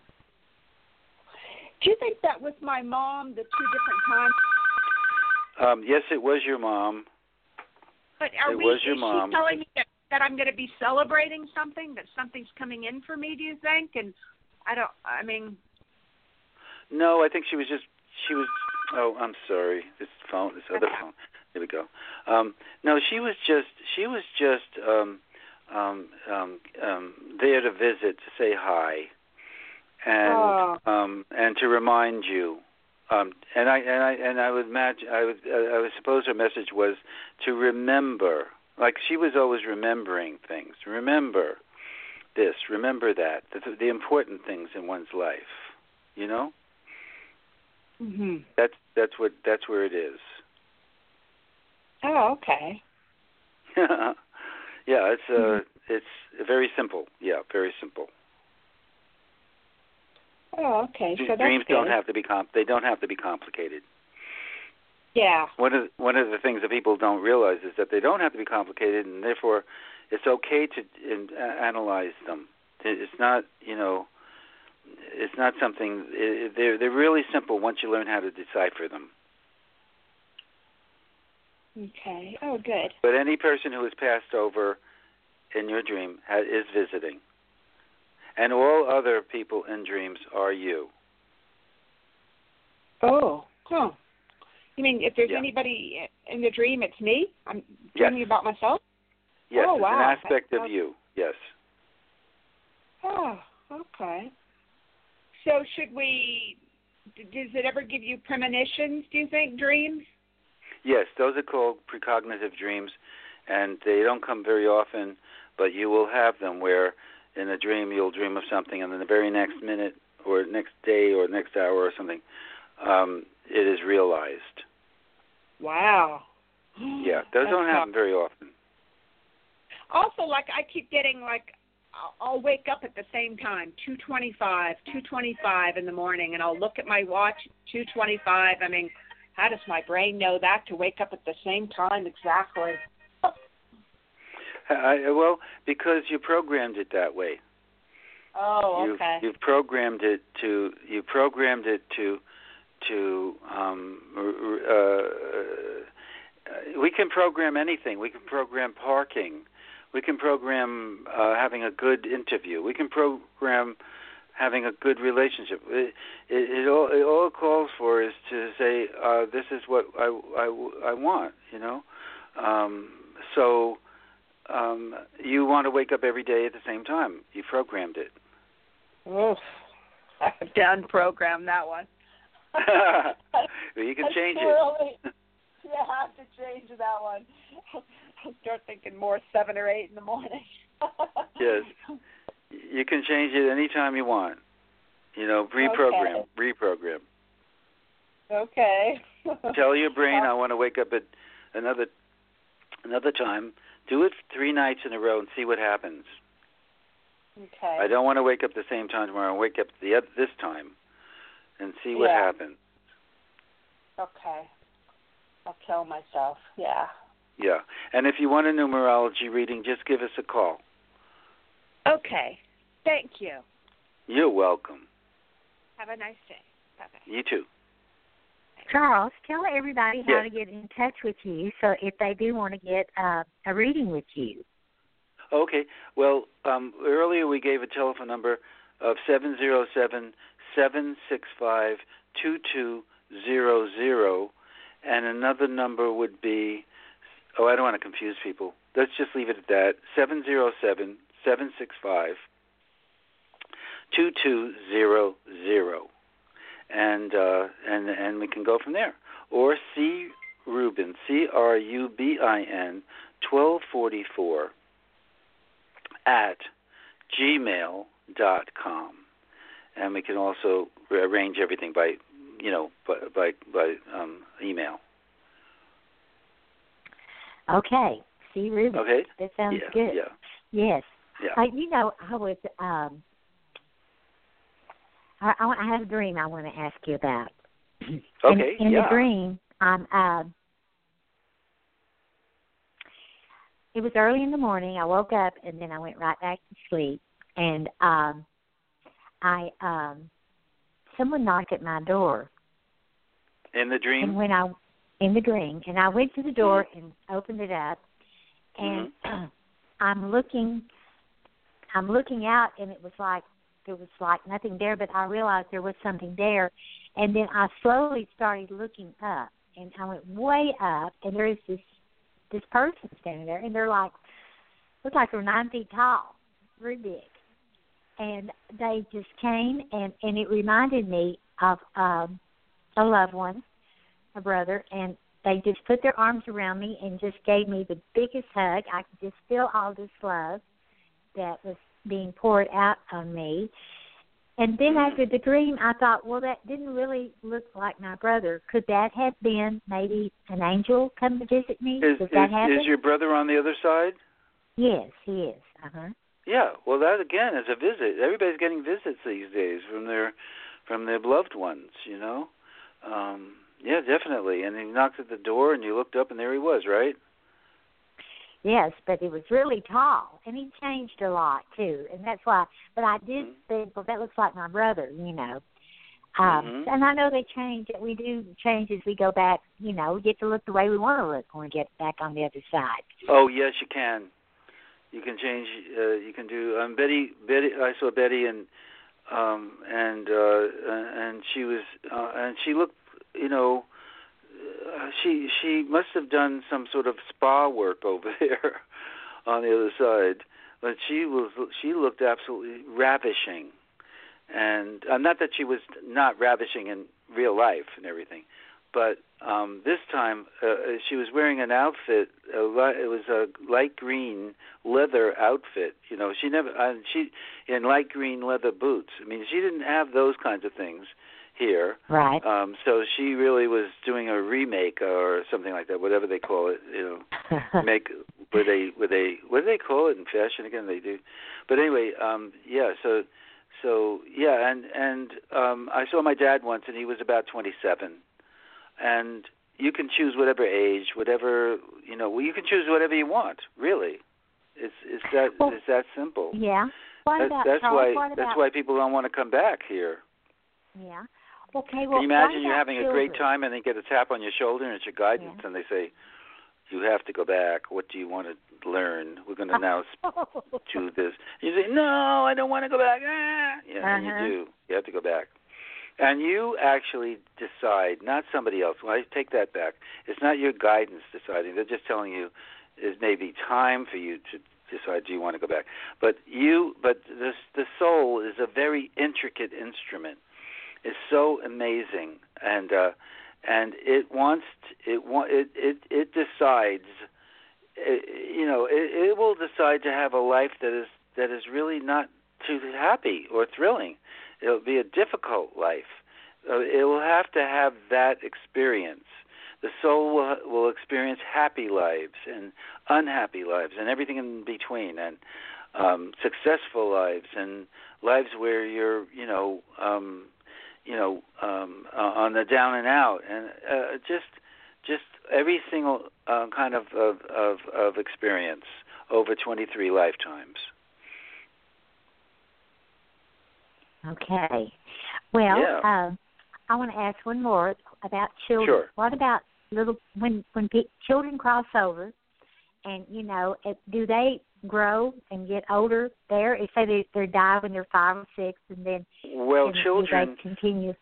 Do you think that was my mom, the two different times? Um, yes, it was your mom. But are it we? was your is mom. she telling me that, that I'm going to be celebrating something? That something's coming in for me? Do you think? And I don't. I mean. No, I think she was just. She was. Oh, I'm sorry. This phone. This other phone. Here we go. Um, no, she was just. She was just um, um, um, um, there to visit, to say hi. And oh. um, and to remind you, um, and I and I and I would imagine I would I would suppose her message was to remember, like she was always remembering things. Remember this, remember that, the, the important things in one's life. You know, mm-hmm. that's that's what that's where it is. Oh, okay. yeah, it's uh, mm-hmm. it's very simple. Yeah, very simple. Oh, okay. So that's Dreams good. don't have to be comp. They don't have to be complicated. Yeah. One of one of the things that people don't realize is that they don't have to be complicated, and therefore, it's okay to in, uh, analyze them. It's not, you know, it's not something. It, they're they're really simple once you learn how to decipher them. Okay. Oh, good. But any person who has passed over in your dream ha- is visiting. And all other people in dreams are you. Oh, huh. You mean if there's yeah. anybody in the dream, it's me? I'm yes. dreaming about myself? Yes, oh, it's wow. an aspect of That's... you, yes. Oh, okay. So should we, does it ever give you premonitions, do you think, dreams? Yes, those are called precognitive dreams, and they don't come very often, but you will have them where in a dream you'll dream of something, and then the very next minute or next day or next hour or something, um, it is realized. Wow. Yeah, those That's don't happen tough. very often. Also, like, I keep getting, like, I'll, I'll wake up at the same time, two twenty-five, two twenty-five in the morning, and I'll look at my watch, two twenty-five. I mean, how does my brain know that, to wake up at the same time exactly? I, well, because you programmed it that way. Oh, you, okay. You've programmed it to. You programmed it to. To. Um, uh, we can program anything. We can program parking. We can program uh, having a good interview. We can program having a good relationship. It, it, it all it all it calls for is to say, uh, "This is what I, I, I want." You know, um, so. Um, you want to wake up every day at the same time. You programmed it. Oh, I've done programmed that one. Well, you can That's change really, it. Yeah, I have to change that one. I'll start thinking more seven or eight in the morning. Yes. You can change it anytime you want. You know, reprogram, okay. reprogram. Okay. Tell your brain, I want to wake up at another another time, do it three nights in a row and see what happens. Okay. I don't want to wake up the same time tomorrow. I wake up the other, this time and see what Yeah. happens. Okay. I'll kill myself. Yeah. Yeah. And if you want a numerology reading, just give us a call. Okay. Thank you. You're welcome. Have a nice day. Bye-bye. You too. Charles, tell everybody how Yes. to get in touch with you so if they do want to get uh, a reading with you. Okay. Well, um, earlier we gave a telephone number of seven zero seven, seven six five, two two zero zero, and another number would be, oh, I don't want to confuse people. Let's just leave it at that, seven zero seven, seven six five, two two zero zero. And uh, and and we can go from there. Or C. Rubin, C R U B I N, twelve forty-four at gmail dot com. And we can also arrange everything by, you know, by by, by um, email. Okay. See, Ruby. Okay. That sounds yeah, good. Yeah. Yes. Yeah. Uh, you know, I was. Um, I, I, I have a dream I want to ask you about. Okay. In, in yeah. the dream, um, uh, it was early in the morning. I woke up and then I went right back to sleep. And um, I, um, someone knocked at my door. In the dream. And when I, in the dream, and I went to the door mm-hmm. and opened it up, and mm-hmm. I'm looking, I'm looking out, and it was like there was like nothing there, but I realized there was something there, and then I slowly started looking up, and I went way up, and there is this this person standing there, and they're like, look like they're nine feet tall, very big, and they just came, and and it reminded me of um, a loved one, a brother, and they just put their arms around me and just gave me the biggest hug. I could just feel all this love that was being poured out on me. And then after the dream, I thought, well, that didn't really look like my brother. Could that have been maybe an angel come to visit me? Is, Does that is, happen? is your brother on the other side? Yes, he is. Uh-huh. Yeah, well, that, again, is a visit. Everybody's getting visits these days from their from their loved ones, you know? Um, yeah, definitely. And he knocked at the door, and you looked up, and there he was, right? Yes, but he was really tall, and he changed a lot, too. And that's why, but I did mm-hmm. think, well, that looks like my brother, you know. Um, mm-hmm. And I know they change, we do change as we go back, you know, we get to look the way we want to look when we get back on the other side. Oh, yes, you can. You can change, uh, you can do, um, Betty, Betty, I saw Betty, and, um, and, uh, and she was, uh, and she looked, you know, Uh, she she must have done some sort of spa work over there on the other side, but she was she looked absolutely ravishing, and uh, not that she was not ravishing in real life and everything, but um, this time uh, she was wearing an outfit. A li- it was a light green leather outfit. You know, she never uh, she in light green leather boots. I mean, she didn't have those kinds of things here. Right. Um, so she really was doing a remake or something like that, whatever they call it, you know, make where they where they what do they call it in fashion again? They do, but anyway, um, yeah. So so yeah, and and um, I saw my dad once, and he was about twenty-seven, and you can choose whatever age, whatever you know. Well, you can choose whatever you want. Really, it's it's that well, it's that simple. Yeah. What that, about that's Charles, why what that's about, why people don't want to come back here. Yeah. Okay, well, can you imagine you having children? a great time and they get a tap on your shoulder and it's your guidance yeah. and they say, you have to go back. What do you want to learn? We're going to now do this. You say, no, I don't want to go back. Ah. Yeah, uh-huh. and you do. You have to go back. And you actually decide, not somebody else. Well, I take that back. It's not your guidance deciding. They're just telling you it may be time for you to decide, do you want to go back? But you, but the the soul is a very intricate instrument. It's so amazing, and uh, and it wants to, it it it it decides, it, you know, it, it will decide to have a life that is that is really not too happy or thrilling. It'll be a difficult life. Uh, it will have to have that experience. the soul will, will experience happy lives and unhappy lives and everything in between, and um, successful lives and lives where you're, you know, um, you know, um, uh, on the down and out, and uh, just, just every single uh, kind of, of of of experience over twenty-three lifetimes. Okay. Well, yeah. uh, I want to ask one more about children. Sure. What about little when when pe- children cross over, and you know, it, do they grow and get older there? If say they they die when they're five or six, and then well, and children do they continue.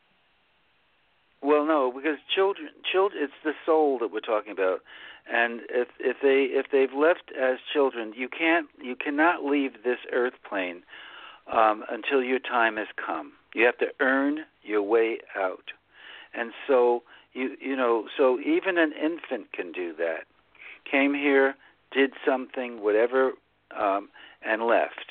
Well, no, because children, children, it's the soul that we're talking about, and if if they if they've left as children, you can't you cannot leave this earth plane um, until your time has come. You have to earn your way out, and so you you know so even an infant can do that. Came here, did something, whatever, um, and left.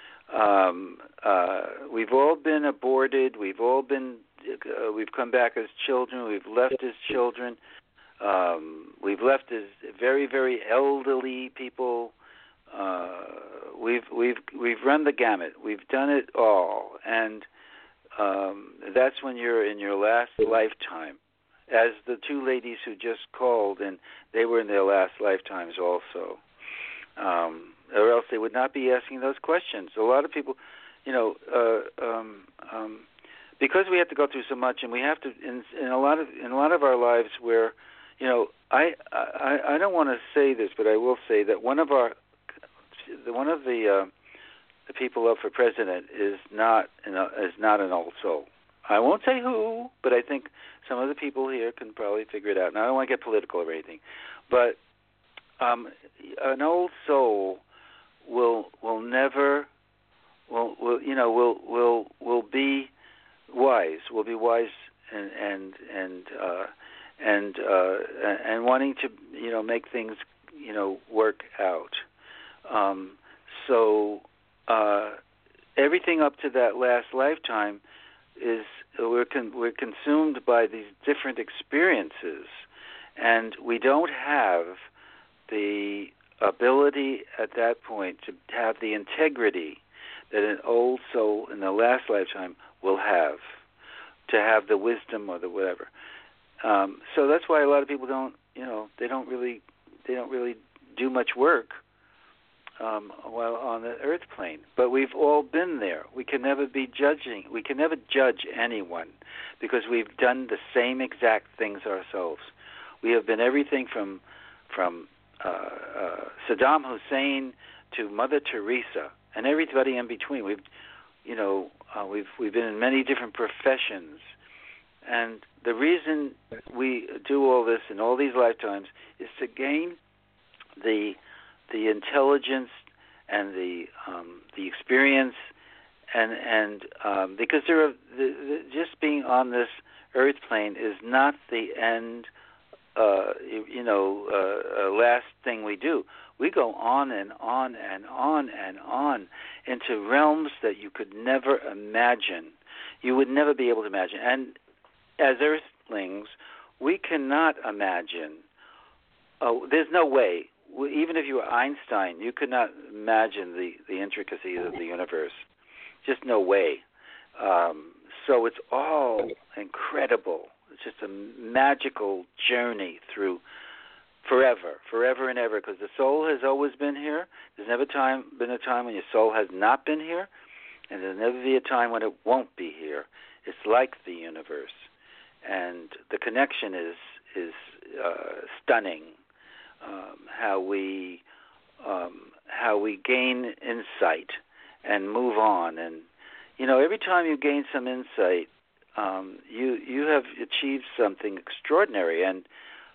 Um, uh, we've all been aborted. We've all been. Uh, we've come back as children. We've left as children. Um, we've left as very, very elderly people. Uh, we've we've we've run the gamut. We've done it all, and um, that's when you're in your last lifetime. As the two ladies who just called, and they were in their last lifetimes also, um, or else they would not be asking those questions. A lot of people, you know. Uh, um, um, Because we have to go through so much, and we have to in, in a lot of in a lot of our lives where, you know, I I, I don't want to say this, but I will say that one of our one of the uh, the people up for president is not an, is not an old soul. I won't say who, but I think some of the people here can probably figure it out. And I don't want to get political or anything, but um, an old soul will will never will will you know will will will be wise, will be wise and and and uh, and uh, and wanting to you know make things you know work out. Um, so uh, everything up to that last lifetime is we're con- we're consumed by these different experiences, and we don't have the ability at that point to have the integrity that an old soul in the last lifetime will have, to have the wisdom or the whatever. Um, so that's why a lot of people don't, you know, they don't really, they don't really do much work um, while on the earth plane. But we've all been there. We can never be judging. We can never judge anyone because we've done the same exact things ourselves. We have been everything from from uh, uh, Saddam Hussein to Mother Teresa and everybody in between. We've, you know, uh, we've we've been in many different professions, and the reason we do all this in all these lifetimes is to gain the the intelligence and the um, the experience, and and um, because there are the, the, just being on this earth plane is not the end. Uh, you, you know, uh, uh, last thing we do. We go on and on and on and on into realms that you could never imagine. You would never be able to imagine. And as earthlings, we cannot imagine. Oh, there's no way. Even if you were Einstein, you could not imagine the, the intricacies of the universe. Just no way. Um, so it's all incredible. It's just a magical journey through forever, forever and ever, because the soul has always been here. There's never time been a time when your soul has not been here, and there'll never be a time when it won't be here. It's like the universe, and the connection is is uh, stunning. Um, how we um, how we gain insight and move on, and you know, every time you gain some insight, um, you you have achieved something extraordinary. And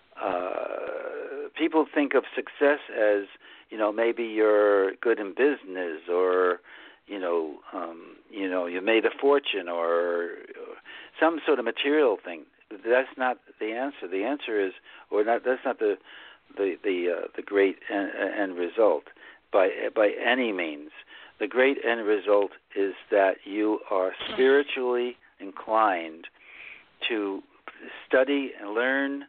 uh, people think of success as, you know, maybe you're good in business, or you know, um, you know, you made a fortune, or, or some sort of material thing. That's not the answer. The answer is, or not. That's not the the the uh, the great end, end result by by any means. The great end result is that you are spiritually inclined to study and learn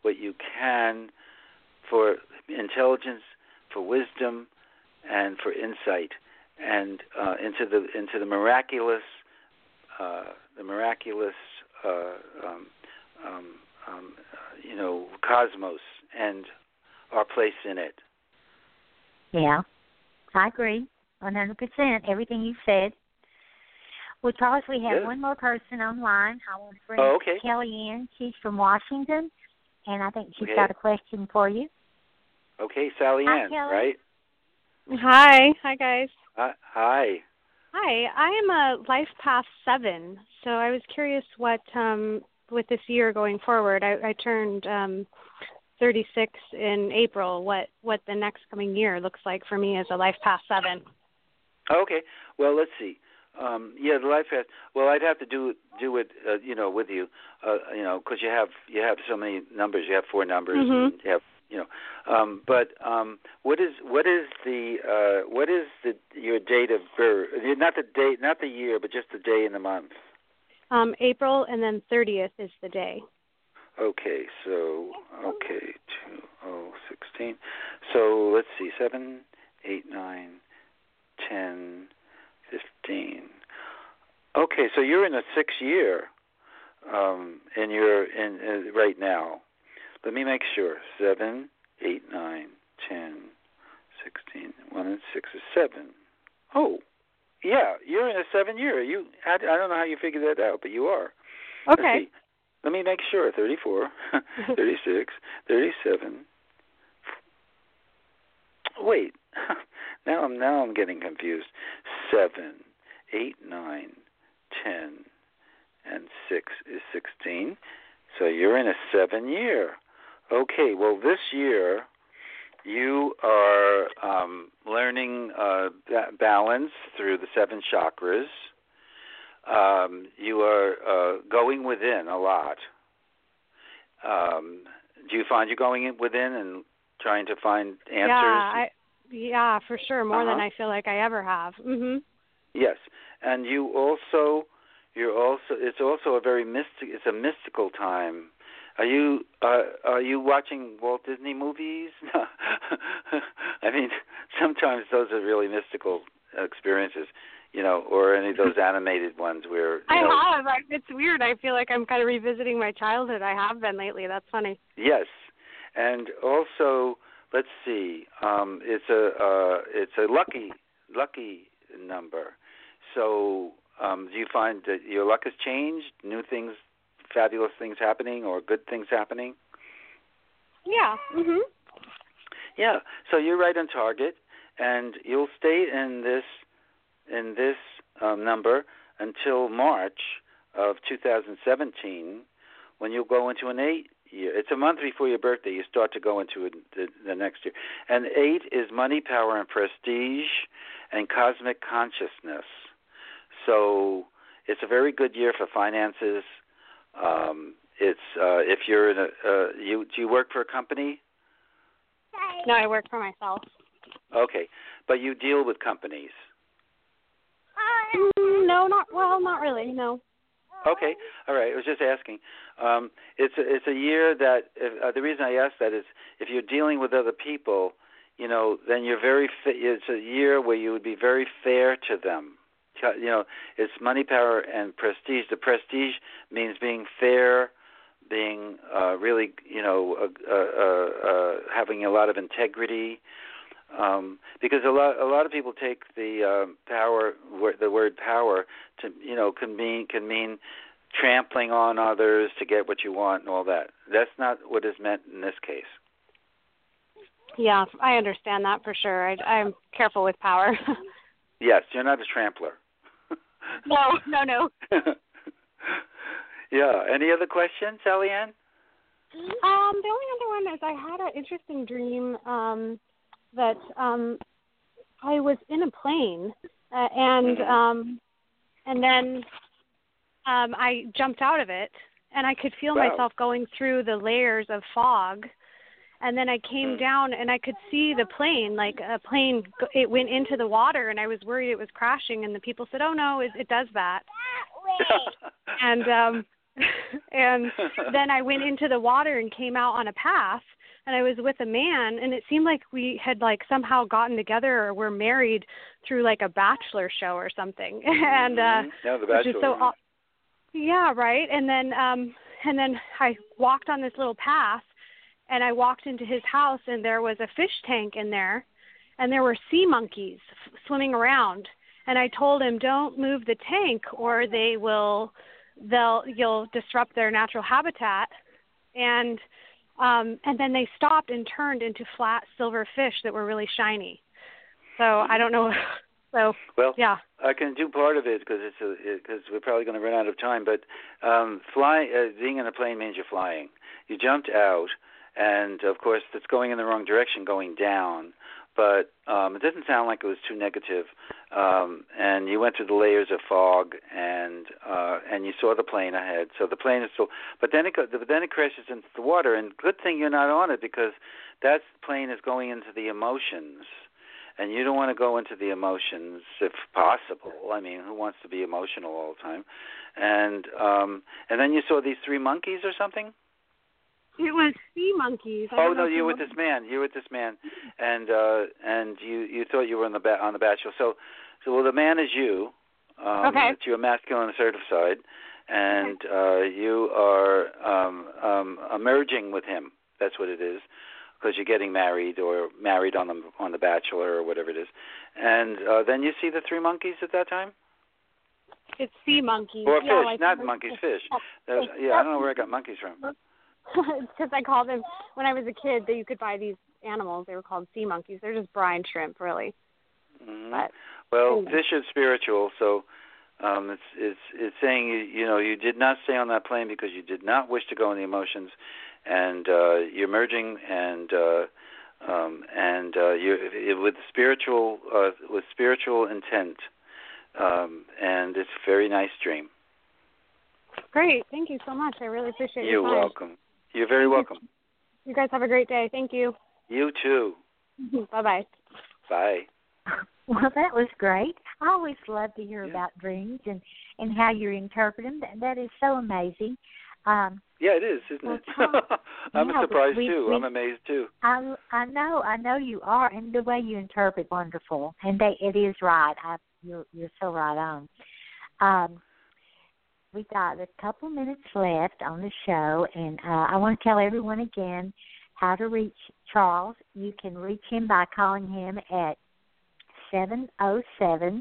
what you can for intelligence, for wisdom, and for insight, and uh, into the into the miraculous, uh, the miraculous, uh, um, um, um, uh, you know, cosmos and our place in it. Yeah, I agree, one hundred percent. Everything you said. Well, Charles, we have yeah. one more person online. I want to bring oh, okay. Kelly in. She's from Washington, and I think she's okay. got a question for you. Okay, Sally Hi, Ann, Kelly. right? Hi. Hi, guys. Uh, hi. Hi. I am a Life Path seven, so I was curious what, um, with this year going forward, I, I turned um, thirty-six in April, what, what the next coming year looks like for me as a Life Path seven. Okay. Well, let's see. Um, yeah, the life path. Well, I'd have to do do it, uh, you know, with you, uh, you know, because you have you have so many numbers. You have four numbers. Mm-hmm. And you have, you know, um, but um, what is what is the uh, what is the your date of birth? Not the date, not the year, but just the day and the month. Um, April, and then thirtieth is the day. Okay, so okay, two oh sixteen. So let's see, seven, eight, nine, ten. Fifteen. Okay, so you're in a six year, um, and you're in uh, right now. Let me make sure. Seven, eight, nine, ten, sixteen. One and six is seven. Oh, yeah, you're in a seven year. You, I, I don't know how you figured that out, but you are. Okay. Let me make sure. Thirty-four, thirty-six, thirty-seven. Wait. Now I'm now I'm getting confused. Seven, eight, nine, ten, and six is sixteen. So you're in a seven year. Okay. Well, this year you are um, learning uh, balance through the seven chakras. Um, you are uh, going within a lot. Um, do you find you're going within and trying to find answers? Yeah, I, yeah, for sure, more uh-huh. than I feel like I ever have. Mhm. Yes, and you also, you're also. It's also a very mystic. It's a mystical time. Are you uh, are you watching Walt Disney movies? I mean, sometimes those are really mystical experiences, you know, or any of those animated ones where you I know, have. I, it's weird. I feel like I'm kind of revisiting my childhood. I have been lately. That's funny. Yes, and also. Let's see. Um, it's a uh, it's a lucky lucky number. So, um, do you find that your luck has changed? New things, fabulous things happening, or good things happening? Yeah. Mhm. Yeah. So you're right on target, and you'll stay in this in this um, number until March of two thousand seventeen, when you'll go into an eight. Year. It's a month before your birthday. You start to go into it the, the next year. And eight is money, power, and prestige, and cosmic consciousness. So it's a very good year for finances. Um, it's uh, if you're in a uh, you do you work for a company? No, I work for myself. Okay, but you deal with companies. Mm, no, not well, not really. No. Okay, all right. I was just asking. Um, it's a, it's a year that if, uh, the reason I ask that is if you're dealing with other people, you know, then you're very. Fa- it's a year where you would be very fair to them. You know, it's money, power, and prestige. The prestige means being fair, being uh, really, you know, uh, uh, uh, having a lot of integrity. Um, because a lot a lot of people take the uh, power, the word power, to you know, can mean can mean trampling on others to get what you want and all that. That's not what is meant in this case. Yeah, I understand that for sure. I, I'm careful with power. Yes, you're not a trampler. No, no, no. Yeah. Any other questions, Sally Ann? Um, the only other one is I had an interesting dream um, that um, I was in a plane uh, and Mm-hmm. um, and then um, I jumped out of it and I could feel Wow. myself going through the layers of fog. And then I came Mm. down and I could see the plane, like a plane, it went into the water and I was worried it was crashing. And the people said, oh, no, it, it does that. and um, And then I went into the water and came out on a path, and I was with a man, and it seemed like we had like somehow gotten together or were married through like a Bachelor show or something. and uh yeah, the Bachelor. which is so aw- yeah, right. And then um and then I walked on this little path, and I walked into his house, and there was a fish tank in there, and there were sea monkeys f- swimming around. And I told him, don't move the tank, or they will, they'll, you'll disrupt their natural habitat. And um, and then they stopped and turned into flat silver fish that were really shiny. So mm-hmm. I don't know. So well, yeah, I can do part of it because it's because we're probably going to run out of time. But um, fly, uh, being in a plane means you're flying. You jumped out, and of course, it's going in the wrong direction, going down. But um, it doesn't sound like it was too negative. Um, and you went through the layers of fog, and uh, and you saw the plane ahead. So the plane is still, but then it go, but then it crashes into the water. And good thing you're not on it, because that plane is going into the emotions, and you don't want to go into the emotions if possible. I mean, who wants to be emotional all the time? And um, and then you saw these three monkeys or something. It was sea monkeys. I oh no, you were with this man. You were with this man, and uh, and you, you thought you were on the ba- on the Bachelor. So, so well, the man is you. Um, okay. It's your masculine assertive side, and uh, you are um, um, merging with him. That's what it is, because you're getting married or married on the on the Bachelor or whatever it is. And uh, then you see the three monkeys at that time. It's sea monkeys. Or yeah, fish, like not monkeys, fish. That was, yeah, I don't know where I got monkeys from. It's because I called them, when I was a kid, that you could buy these animals. They were called sea monkeys. They're just brine shrimp, really. Mm-hmm. But, well, anyway. fish is spiritual, so um, it's it's it's saying you you know you did not stay on that plane because you did not wish to go in the emotions, and uh, you're merging and uh, um, and uh, you with spiritual uh, with spiritual intent, um, and it's a very nice dream. Great, thank you so much. I really appreciate You're your time. You're welcome. You're very welcome. You guys have a great day. Thank you. You too. Bye-bye. Bye. Well, that was great. I always love to hear yeah. about dreams and, and how you interpret them. That, that is so amazing. Um, yeah, it is, isn't well, it? Tom, I'm yeah, surprised we, too. We, I'm amazed too. I I know, I know you are, and the way you interpret, wonderful. And they, it is right. I, you're you're so right on. Um, We've got a couple minutes left on the show, and uh, I want to tell everyone again how to reach Charles. You can reach him by calling him at seven oh seven,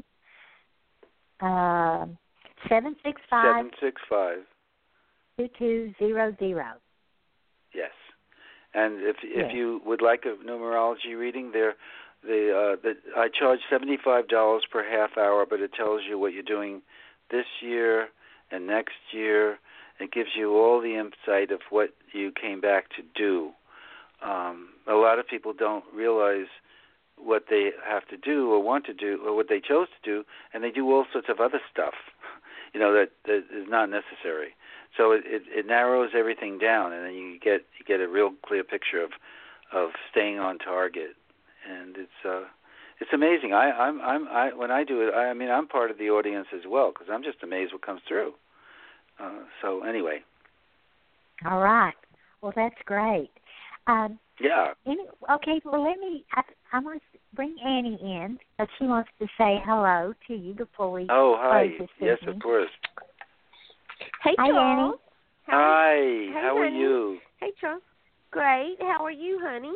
seven six five, seven six five two two zero zero. Yes. And if if yes. you would like a numerology reading, there, the uh, the I charge seventy-five dollars per half hour, but it tells you what you're doing this year and next year. It gives you all the insight of what you came back to do. Um, a lot of people don't realize what they have to do or want to do or what they chose to do, and they do all sorts of other stuff, you know, that, that is not necessary. So it, it, it narrows everything down, and then you get you get a real clear picture of of staying on target, and it's uh, it's amazing. I, I'm I'm I when I do it, I, I mean I'm part of the audience as well, because I'm just amazed what comes through. Uh, so anyway. All right. Well, that's great. Um, yeah. Any, okay. Well, let me. I, I want to bring Annie in, because she wants to say hello to you before we. Oh, hi. Close this Yes, evening. of course. Hey, hi, Charles. Annie. Hi. Hey, How are honey. you? Hey, Charles. Great. How are you, honey?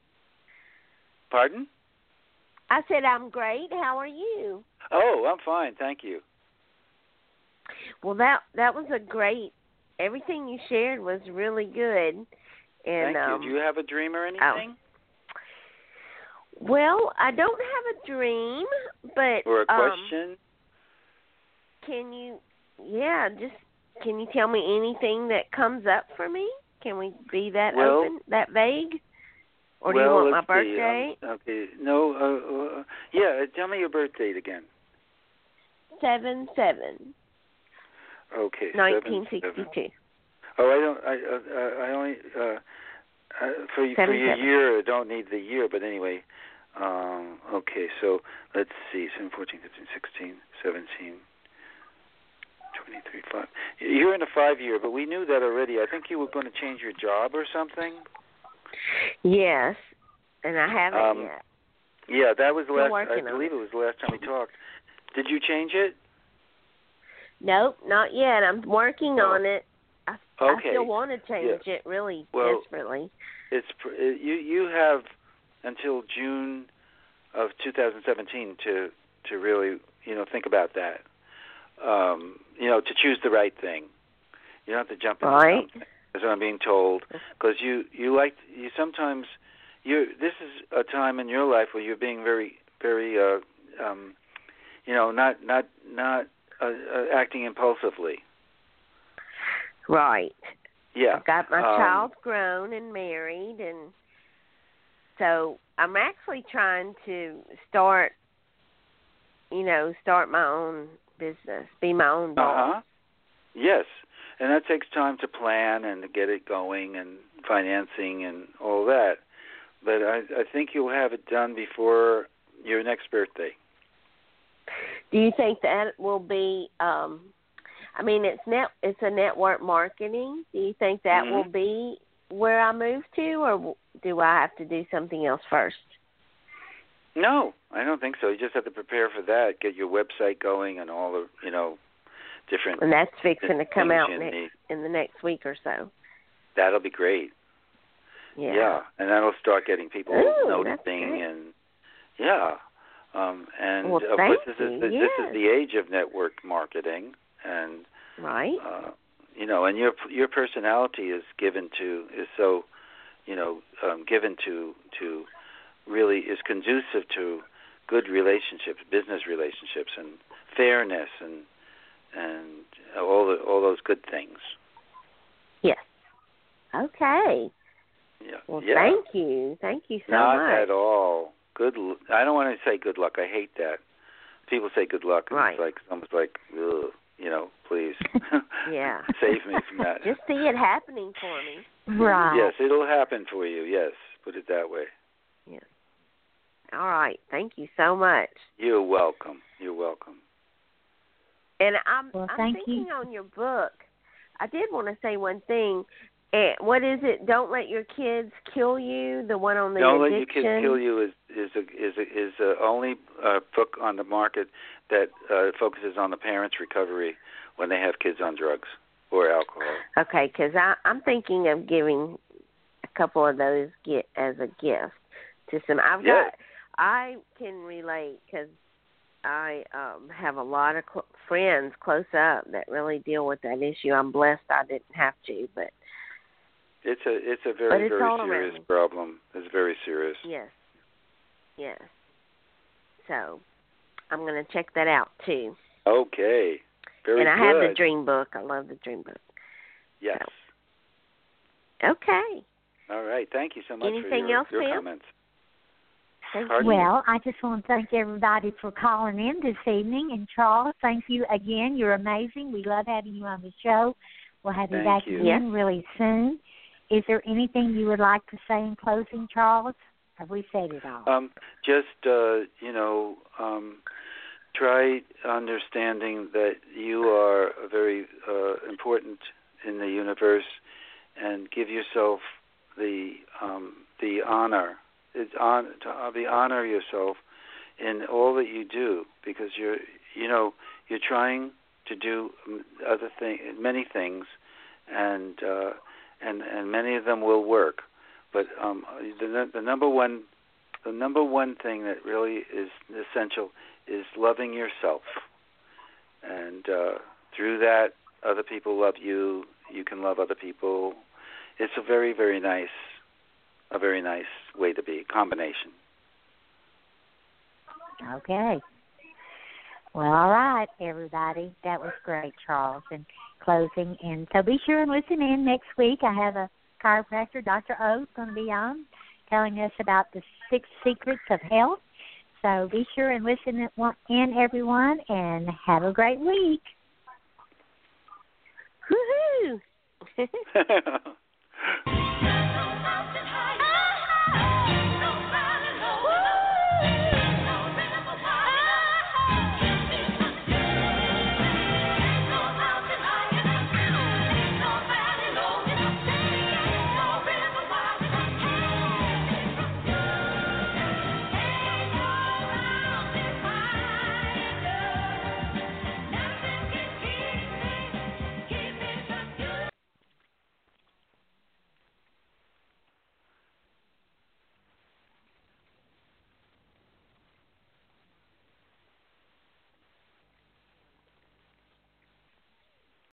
Pardon? I said I'm great. How are you? Oh, I'm fine. Thank you. Well, that that was a great. Everything you shared was really good. And Thank um, you. Do you have a dream or anything? Oh. Well, I don't have a dream, but or a um, question? Can you? Yeah, just can you tell me anything that comes up for me? Can we be that well, open, that vague? Or do well, you want my let's birthday? See. Um, okay. No. Uh, uh, yeah. Tell me your birth date again. Seven seven. Okay. Nineteen sixty two. Oh, I don't. I. Uh, I only. Uh, uh, for seven, for your seven. year, I don't need the year. But anyway. Um, okay. So let's see. seven, fourteen, fifteen, sixteen, seventeen, twenty-three, five. You're in a five-year, but we knew that already. I think you were going to change your job or something. Yes, and I haven't um, yet. Yeah, that was the Still last. I believe it. it was the last time we talked. Did you change it? Nope, not yet. I'm working oh. on it. I, okay. I still want to change yeah. it, really well, desperately. It's you. You have until June of two thousand seventeen to to really you know think about that. Um, you know, to choose the right thing. You don't have to jump into right. something, as I'm being told, because you you like you sometimes you. This is a time in your life where you're being very very uh, um, you know not not not uh, uh, acting impulsively. Right. Yeah. I've got my um, child grown and married, and so I'm actually trying to start. You know, start my own business, be my own boss. Uh-huh. Yes, and that takes time to plan and to get it going and financing and all that. But I, I think you'll have it done before your next birthday. Do you think that will be? Um, I mean, it's net. It's a network marketing. Do you think that mm-hmm. will be where I move to, or do I have to do something else first? No, I don't think so. You just have to prepare for that. Get your website going and all the, you know, different. And that's fixing to come out next, need. in the next week or so. That'll be great. Yeah. Yeah, and that'll start getting people Ooh, noticing and yeah, um, and well, of thank course this is you. the, yes. this is the age of network marketing, and right. Uh, you know, and your your personality is given to is so, you know, um, given to to. really is conducive to good relationships, business relationships, and fairness, and and all the, all those good things. Yes. Okay. Yeah. Well, yeah. thank you, thank you so Not much. Not at all. Good. L- I don't want to say good luck. I hate that. People say good luck, and right. it's like almost like, ugh, you know, please. yeah. Save me from that. Just see it happening for me. Right. Yes, it'll happen for you. Yes, put it that way. Yes. All right. Thank you so much. You're welcome. You're welcome. And I'm, well, I'm thank thinking you. on your book, I did want to say one thing. Eh, what is it? Don't let your kids kill you. The one on the Don't addiction. Let Your Kids Kill You is is a, is a, is the only uh, book on the market that uh, focuses on the parents' recovery when they have kids on drugs or alcohol. Okay, because I'm thinking of giving a couple of those get as a gift to some. I've yeah. got. I can relate because I um, have a lot of cl- friends close up that really deal with that issue. I'm blessed I didn't have to, but it's a it's a very it's very serious problem. It's very serious. Yes, yes. So I'm going to check that out too. Okay, very and I good. have the Dream Book. I love the Dream Book. Yes. So. Okay. All right. Thank you so much Anything for your, else, your Pam? comments. Well, I just want to thank everybody for calling in this evening. And Charles, thank you again. You're amazing. We love having you on the show. We'll have you thank back you. again yes. really soon. Is there anything you would like to say in closing, Charles? Have we said it all? Um, just, uh, you know, um, try understanding that you are very uh, important in the universe, and give yourself the um, the honor. It's on to uh, be honor yourself in all that you do, because you're you know you're trying to do other thing many things, and uh, and and many of them will work. But um, the the number one the number one thing that really is essential is loving yourself, and uh, through that, other people love you. You can love other people. It's a very very nice. A very nice way to be, combination. Okay. Well, all right, everybody. That was great, Charles, in closing. And so be sure and listen in next week. I have a chiropractor, Doctor O, going to be on, telling us about the six secrets of health. So be sure and listen in, everyone, and have a great week. Woohoo!